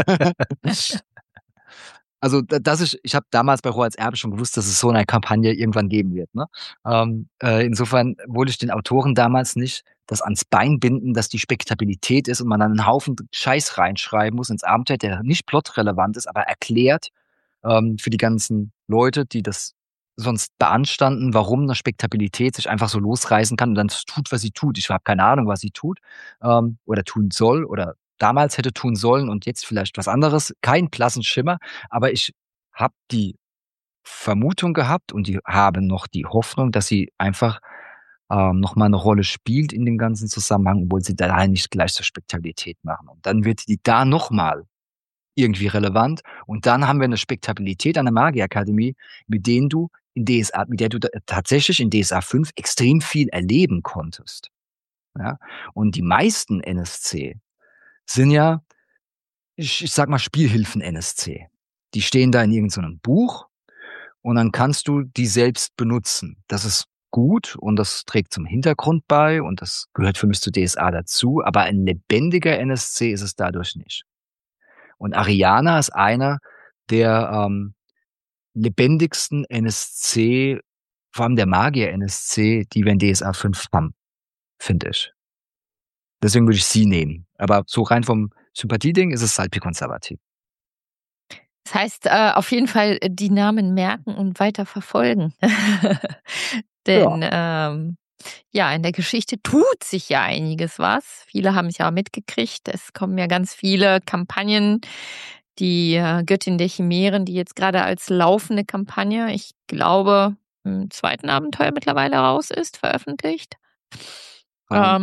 also, dass ich, ich habe damals bei Rohals Erbe schon gewusst, dass es so eine Kampagne irgendwann geben wird. Ne? Ähm, äh, insofern wollte ich den Autoren damals nicht das ans Bein binden, dass die Spektabilität ist und man dann einen Haufen Scheiß reinschreiben muss ins Abenteuer, der nicht plotrelevant ist, aber erklärt ähm, für die ganzen Leute, die das sonst beanstanden, warum eine Spektabilität sich einfach so losreißen kann und dann tut, was sie tut. Ich habe keine Ahnung, was sie tut ähm, oder tun soll oder damals hätte tun sollen und jetzt vielleicht was anderes. Kein blassen Schimmer, aber ich habe die Vermutung gehabt und die habe noch die Hoffnung, dass sie einfach ähm, noch mal eine Rolle spielt in dem ganzen Zusammenhang, obwohl sie da nicht gleich zur Spektabilität machen. Und dann wird die da noch mal irgendwie relevant und dann haben wir eine Spektabilität an der Magierakademie, mit denen du in D S A, mit der du tatsächlich in D S A fünf extrem viel erleben konntest. Ja? Und die meisten N S C sind ja, ich, ich sag mal, Spielhilfen-N S C. Die stehen da in irgendeinem Buch und dann kannst du die selbst benutzen. Das ist gut und das trägt zum Hintergrund bei und das gehört für mich zu D S A dazu, aber ein lebendiger N S C ist es dadurch nicht. Und Ariana ist einer der ähm, lebendigsten N S C, vor allem der Magier-N S C, die wir in D S A fünf haben, finde ich. Deswegen würde ich sie nehmen. Aber so rein vom Sympathieding ist es Salpi Conservativ. Das heißt, äh, auf jeden Fall die Namen merken und weiter verfolgen. Denn ja. Ähm, ja, in der Geschichte tut sich ja einiges was. Viele haben es ja mitgekriegt. Es kommen ja ganz viele Kampagnen. Die äh, Göttin der Chimären, die jetzt gerade als laufende Kampagne, ich glaube, im zweiten Abenteuer mittlerweile raus ist, veröffentlicht. Um, Ähm,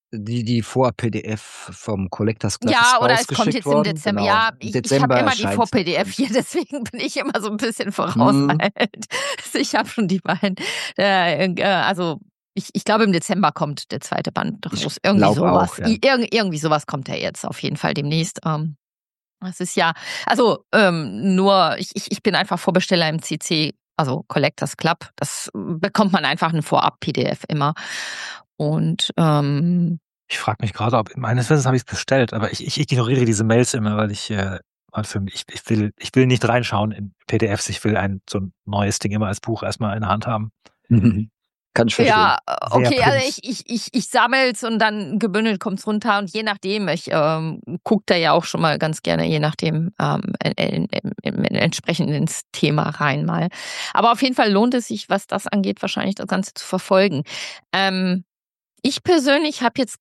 Die, die Vor-P D F vom Collectors Club Ja, ist oder es kommt rausgeschickt jetzt im worden. Dezember. Genau. Ja, Im ich, ich habe Dezember immer die erscheint's Vor-P D F dann. hier, deswegen bin ich immer so ein bisschen Mhm. vorauseilt. Ich habe schon die beiden. Äh, äh, also ich, ich glaube, im Dezember kommt der zweite Band Ich raus. Irgendwie glaube sowas. auch, ja. I- irg- irgendwie sowas kommt er jetzt auf jeden Fall demnächst. Ähm, es ist ja, also ähm, nur, ich, ich, ich bin einfach Vorbesteller im C C, also Collectors Club. Das bekommt man einfach ein Vorab-P D F immer. Und ähm, Ich frage mich gerade, ob meines Wissens habe ich es bestellt, aber ich, ich ignoriere diese Mails immer, weil ich äh, weil für mich, ich, ich will ich will nicht reinschauen in P D Fs. Ich will ein so ein neues Ding immer als Buch erstmal in der Hand haben. Mhm. Kann ich verstehen. ja, Sehr okay, also Prinz. ich, ich, ich, ich sammel's und dann gebündelt kommt's runter und je nachdem, ich ähm, gucke da ja auch schon mal ganz gerne, je nachdem, ähm, in, in, in, in, entsprechend ins Thema rein mal. Aber auf jeden Fall lohnt es sich, was das angeht, wahrscheinlich das Ganze zu verfolgen. Ähm, ich persönlich habe jetzt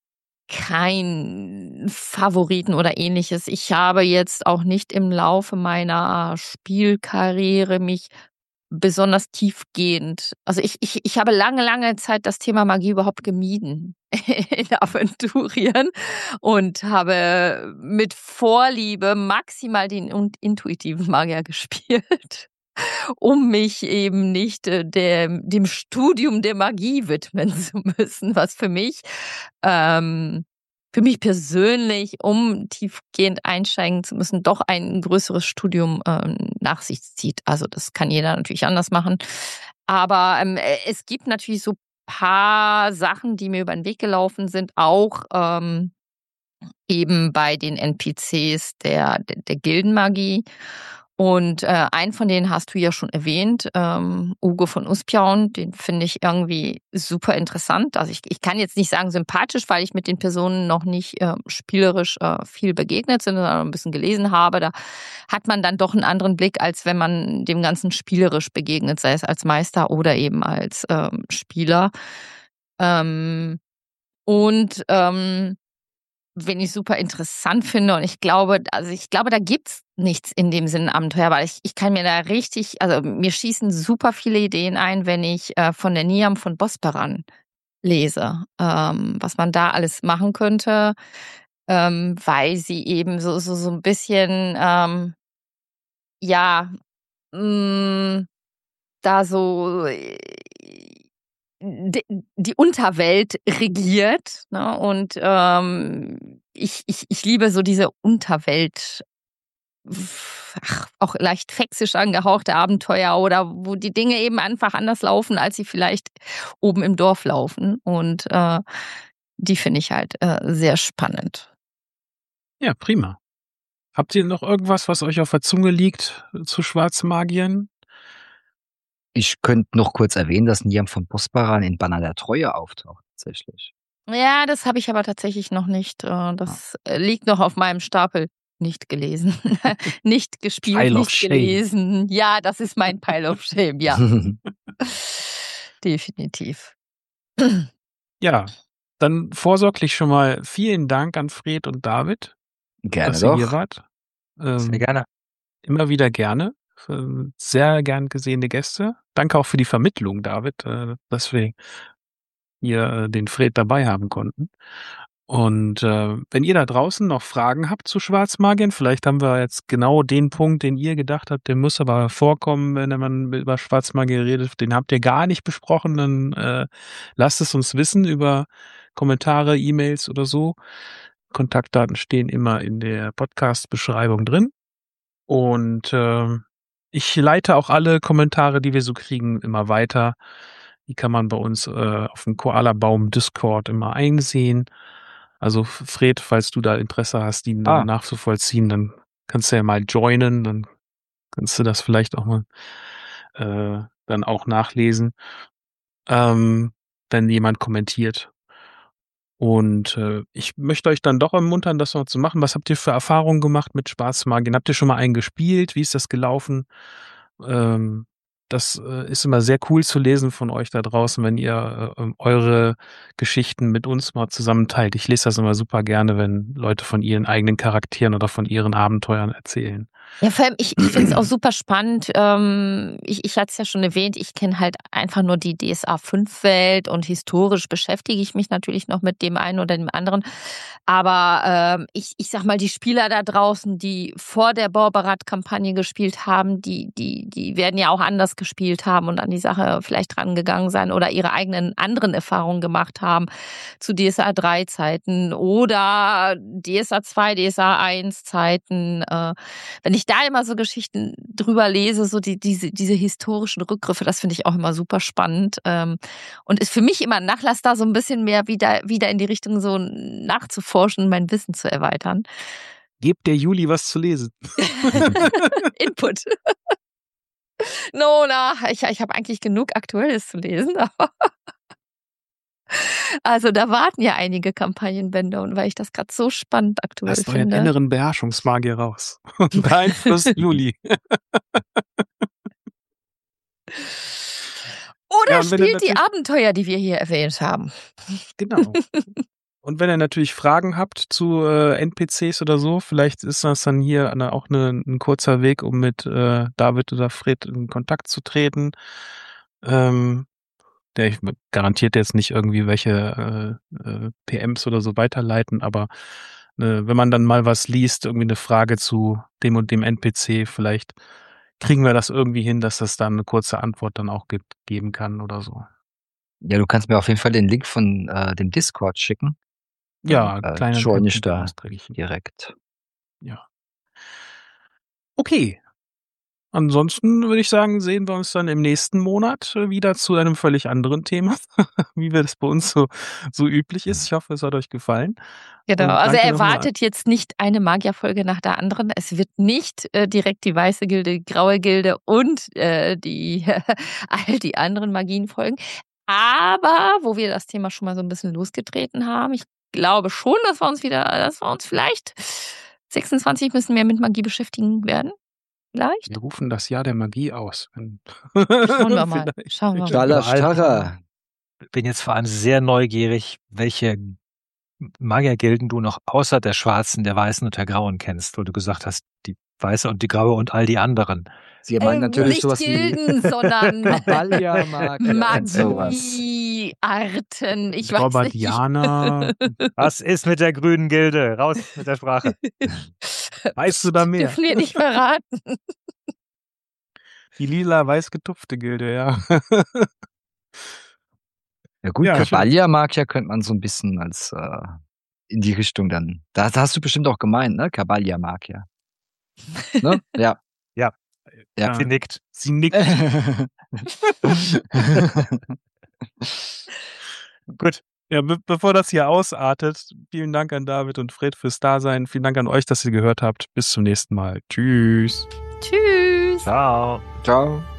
keinen Favoriten oder ähnliches. Ich habe jetzt auch nicht im Laufe meiner Spielkarriere mich besonders tiefgehend. Also ich, ich, ich habe lange, lange Zeit das Thema Magie überhaupt gemieden in Aventurien und habe mit Vorliebe maximal den und intuitiven Magier gespielt, um mich eben nicht äh, dem, dem Studium der Magie widmen zu müssen, was für mich ähm, für mich persönlich, um tiefgehend einsteigen zu müssen, doch ein größeres Studium ähm, nach sich zieht. Also das kann jeder natürlich anders machen. Aber ähm, es gibt natürlich so paar Sachen, die mir über den Weg gelaufen sind, auch ähm, eben bei den N P Cs der, der, der Gildenmagie. Und äh, einen von denen hast du ja schon erwähnt, ähm, Ugo von Uspjaun, den finde ich irgendwie super interessant. Also ich, ich kann jetzt nicht sagen sympathisch, weil ich mit den Personen noch nicht äh, spielerisch äh, viel begegnet bin, sondern ein bisschen gelesen habe. Da hat man dann doch einen anderen Blick, als wenn man dem Ganzen spielerisch begegnet, sei es als Meister oder eben als ähm, Spieler. Ähm, und ähm, wen ich super interessant finde und ich glaube, also ich glaube, da gibt's nichts in dem Sinne Abenteuer, weil ich, ich kann mir da richtig, also mir schießen super viele Ideen ein, wenn ich äh, von der Niam von Bosperan lese, ähm, was man da alles machen könnte, ähm, weil sie eben so so so ein bisschen ähm, ja mh, da so äh, die, die Unterwelt regiert. Ne? Und ähm, ich, ich, ich liebe so diese Unterwelt, ach, auch leicht sächsisch angehauchte Abenteuer oder wo die Dinge eben einfach anders laufen, als sie vielleicht oben im Dorf laufen. Und äh, die finde ich halt äh, sehr spannend. Ja, prima. Habt ihr noch irgendwas, was euch auf der Zunge liegt äh, zu Schwarzmagiern? Ich könnte noch kurz erwähnen, dass Niam von Bosparan in Banner der Treue auftaucht, tatsächlich. Ja, das habe ich aber tatsächlich noch nicht. Äh, das äh, liegt noch auf meinem Stapel. Nicht gelesen. Nicht gespielt, Pile of nicht Shame. gelesen. Ja, das ist mein Pile of Shame, ja. Definitiv. Ja, dann vorsorglich schon mal vielen Dank an Fred und David, Gerne dass ihr hier doch. wart. Sehr Ähm, gerne. immer wieder gerne. Ähm, Sehr gern gesehene Gäste. Danke auch für die Vermittlung, David, äh, dass wir hier äh, den Fred dabei haben konnten. Und äh, wenn ihr da draußen noch Fragen habt zu Schwarzmagiern, vielleicht haben wir jetzt genau den Punkt, den ihr gedacht habt, der muss aber vorkommen, wenn man über Schwarzmagier redet, den habt ihr gar nicht besprochen, dann äh, lasst es uns wissen über Kommentare, E-Mails oder so. Kontaktdaten stehen immer in der Podcast-Beschreibung drin. Und äh, ich leite auch alle Kommentare, die wir so kriegen, immer weiter. Die kann man bei uns äh, auf dem Koala-Baum Discord immer einsehen. Also Fred, falls du da Interesse hast, ihn dann Ah. nachzuvollziehen, dann kannst du ja mal joinen, dann kannst du das vielleicht auch mal äh, dann auch nachlesen, ähm, wenn jemand kommentiert. Und äh, ich möchte euch dann doch ermuntern, das noch zu machen. Was habt ihr für Erfahrungen gemacht mit Schwarzmagien? Habt ihr schon mal einen gespielt? Wie ist das gelaufen? Ähm, das äh, ist immer sehr cool zu lesen von euch da draußen, wenn ihr äh, eure Geschichten mit uns mal zusammenteilt. Ich lese das immer super gerne, wenn Leute von ihren eigenen Charakteren oder von ihren Abenteuern erzählen. Ja, vor allem, ich, ich finde es auch super spannend. Ähm, ich ich hatte es ja schon erwähnt, ich kenne halt einfach nur die D S A fünf Welt und historisch beschäftige ich mich natürlich noch mit dem einen oder dem anderen. Aber ähm, ich, ich sag mal, die Spieler da draußen, die vor der Borberat-Kampagne gespielt haben, die, die, die werden ja auch anders gespielt haben und an die Sache vielleicht rangegangen sein oder ihre eigenen anderen Erfahrungen gemacht haben zu D S A drei Zeiten oder D S A zwei, D S A eins Zeiten. Äh, wenn ich da immer so Geschichten drüber lese, so die, diese, diese historischen Rückgriffe, das finde ich auch immer super spannend. Ähm, und ist für mich immer ein Nachlass da, so ein bisschen mehr wieder, wieder in die Richtung so nachzuforschen, mein Wissen zu erweitern. Gebt der Juli was zu lesen. Input. No, na, ich, ich habe eigentlich genug Aktuelles zu lesen. Also da warten ja einige Kampagnenbände und weil ich das gerade so spannend aktuell Lasst euren finde. inneren Beherrschungsmagier raus und beeinflusst Juli. Oder Ja, und wenn ihr spielt die natürlich- Abenteuer, die wir hier erwähnt haben. Genau. Und wenn ihr natürlich Fragen habt zu äh, N P Cs oder so, vielleicht ist das dann hier eine, auch eine, ein kurzer Weg, um mit äh, David oder Fred in Kontakt zu treten. Ähm, der ich garantiert jetzt nicht irgendwie welche äh, äh, P Ms oder so weiterleiten, aber äh, wenn man dann mal was liest, irgendwie eine Frage zu dem und dem N P C, vielleicht kriegen wir das irgendwie hin, dass das dann eine kurze Antwort dann auch gibt, geben kann oder so. Ja, du kannst mir auf jeden Fall den Link von äh, dem Discord schicken. Ja, Äh, kleine join ich da Austragchen. direkt. Ja. Okay. Ansonsten würde ich sagen, sehen wir uns dann im nächsten Monat äh, wieder zu einem völlig anderen Thema, wie wir das bei uns so, so üblich ist. Ich hoffe, es hat euch gefallen. Genau, Und also danke erwartet jetzt nicht eine Magierfolge nach der anderen. Es wird nicht äh, direkt die weiße Gilde, die graue Gilde und äh, die all die anderen Magien folgen. Aber wo wir das Thema schon mal so ein bisschen losgetreten haben, ich glaube schon, dass wir uns wieder, dass wir uns vielleicht sechsundzwanzig müssen mehr mit Magie beschäftigen werden. Vielleicht. Wir rufen das Jahr der Magie aus. Schauen wir mal. Vielleicht. Schauen wir mal. Staller Vor allem- Starrer. Bin jetzt vor allem sehr neugierig, welche Magiergilden du noch außer der schwarzen, der weißen und der grauen kennst, wo du gesagt hast, die weiße und die graue und all die anderen. Sie meinen Ähm, natürlich nicht sowas Gilden, wie sondern Kabalja-Magier und sowas. Magiearten. Ich weiß Robert nicht. Jana. Was ist mit der grünen Gilde? Raus mit der Sprache. Weißt du da mehr? Dürfen wir nicht verraten. Die lila weiß getupfte Gilde, ja. Ja gut, Ja, Kabalja-Magier könnte man so ein bisschen als äh, in die Richtung dann. Da, da hast du bestimmt auch gemeint, ne? Kabalja-Magier. Ne? Ja. Ja. Ja. Sie nickt. Sie nickt. Gut. Ja, be bevor das hier ausartet, vielen Dank an David und Fred fürs Dasein. Vielen Dank an euch, dass ihr gehört habt. Bis zum nächsten Mal. Tschüss. Tschüss. Ciao. Ciao.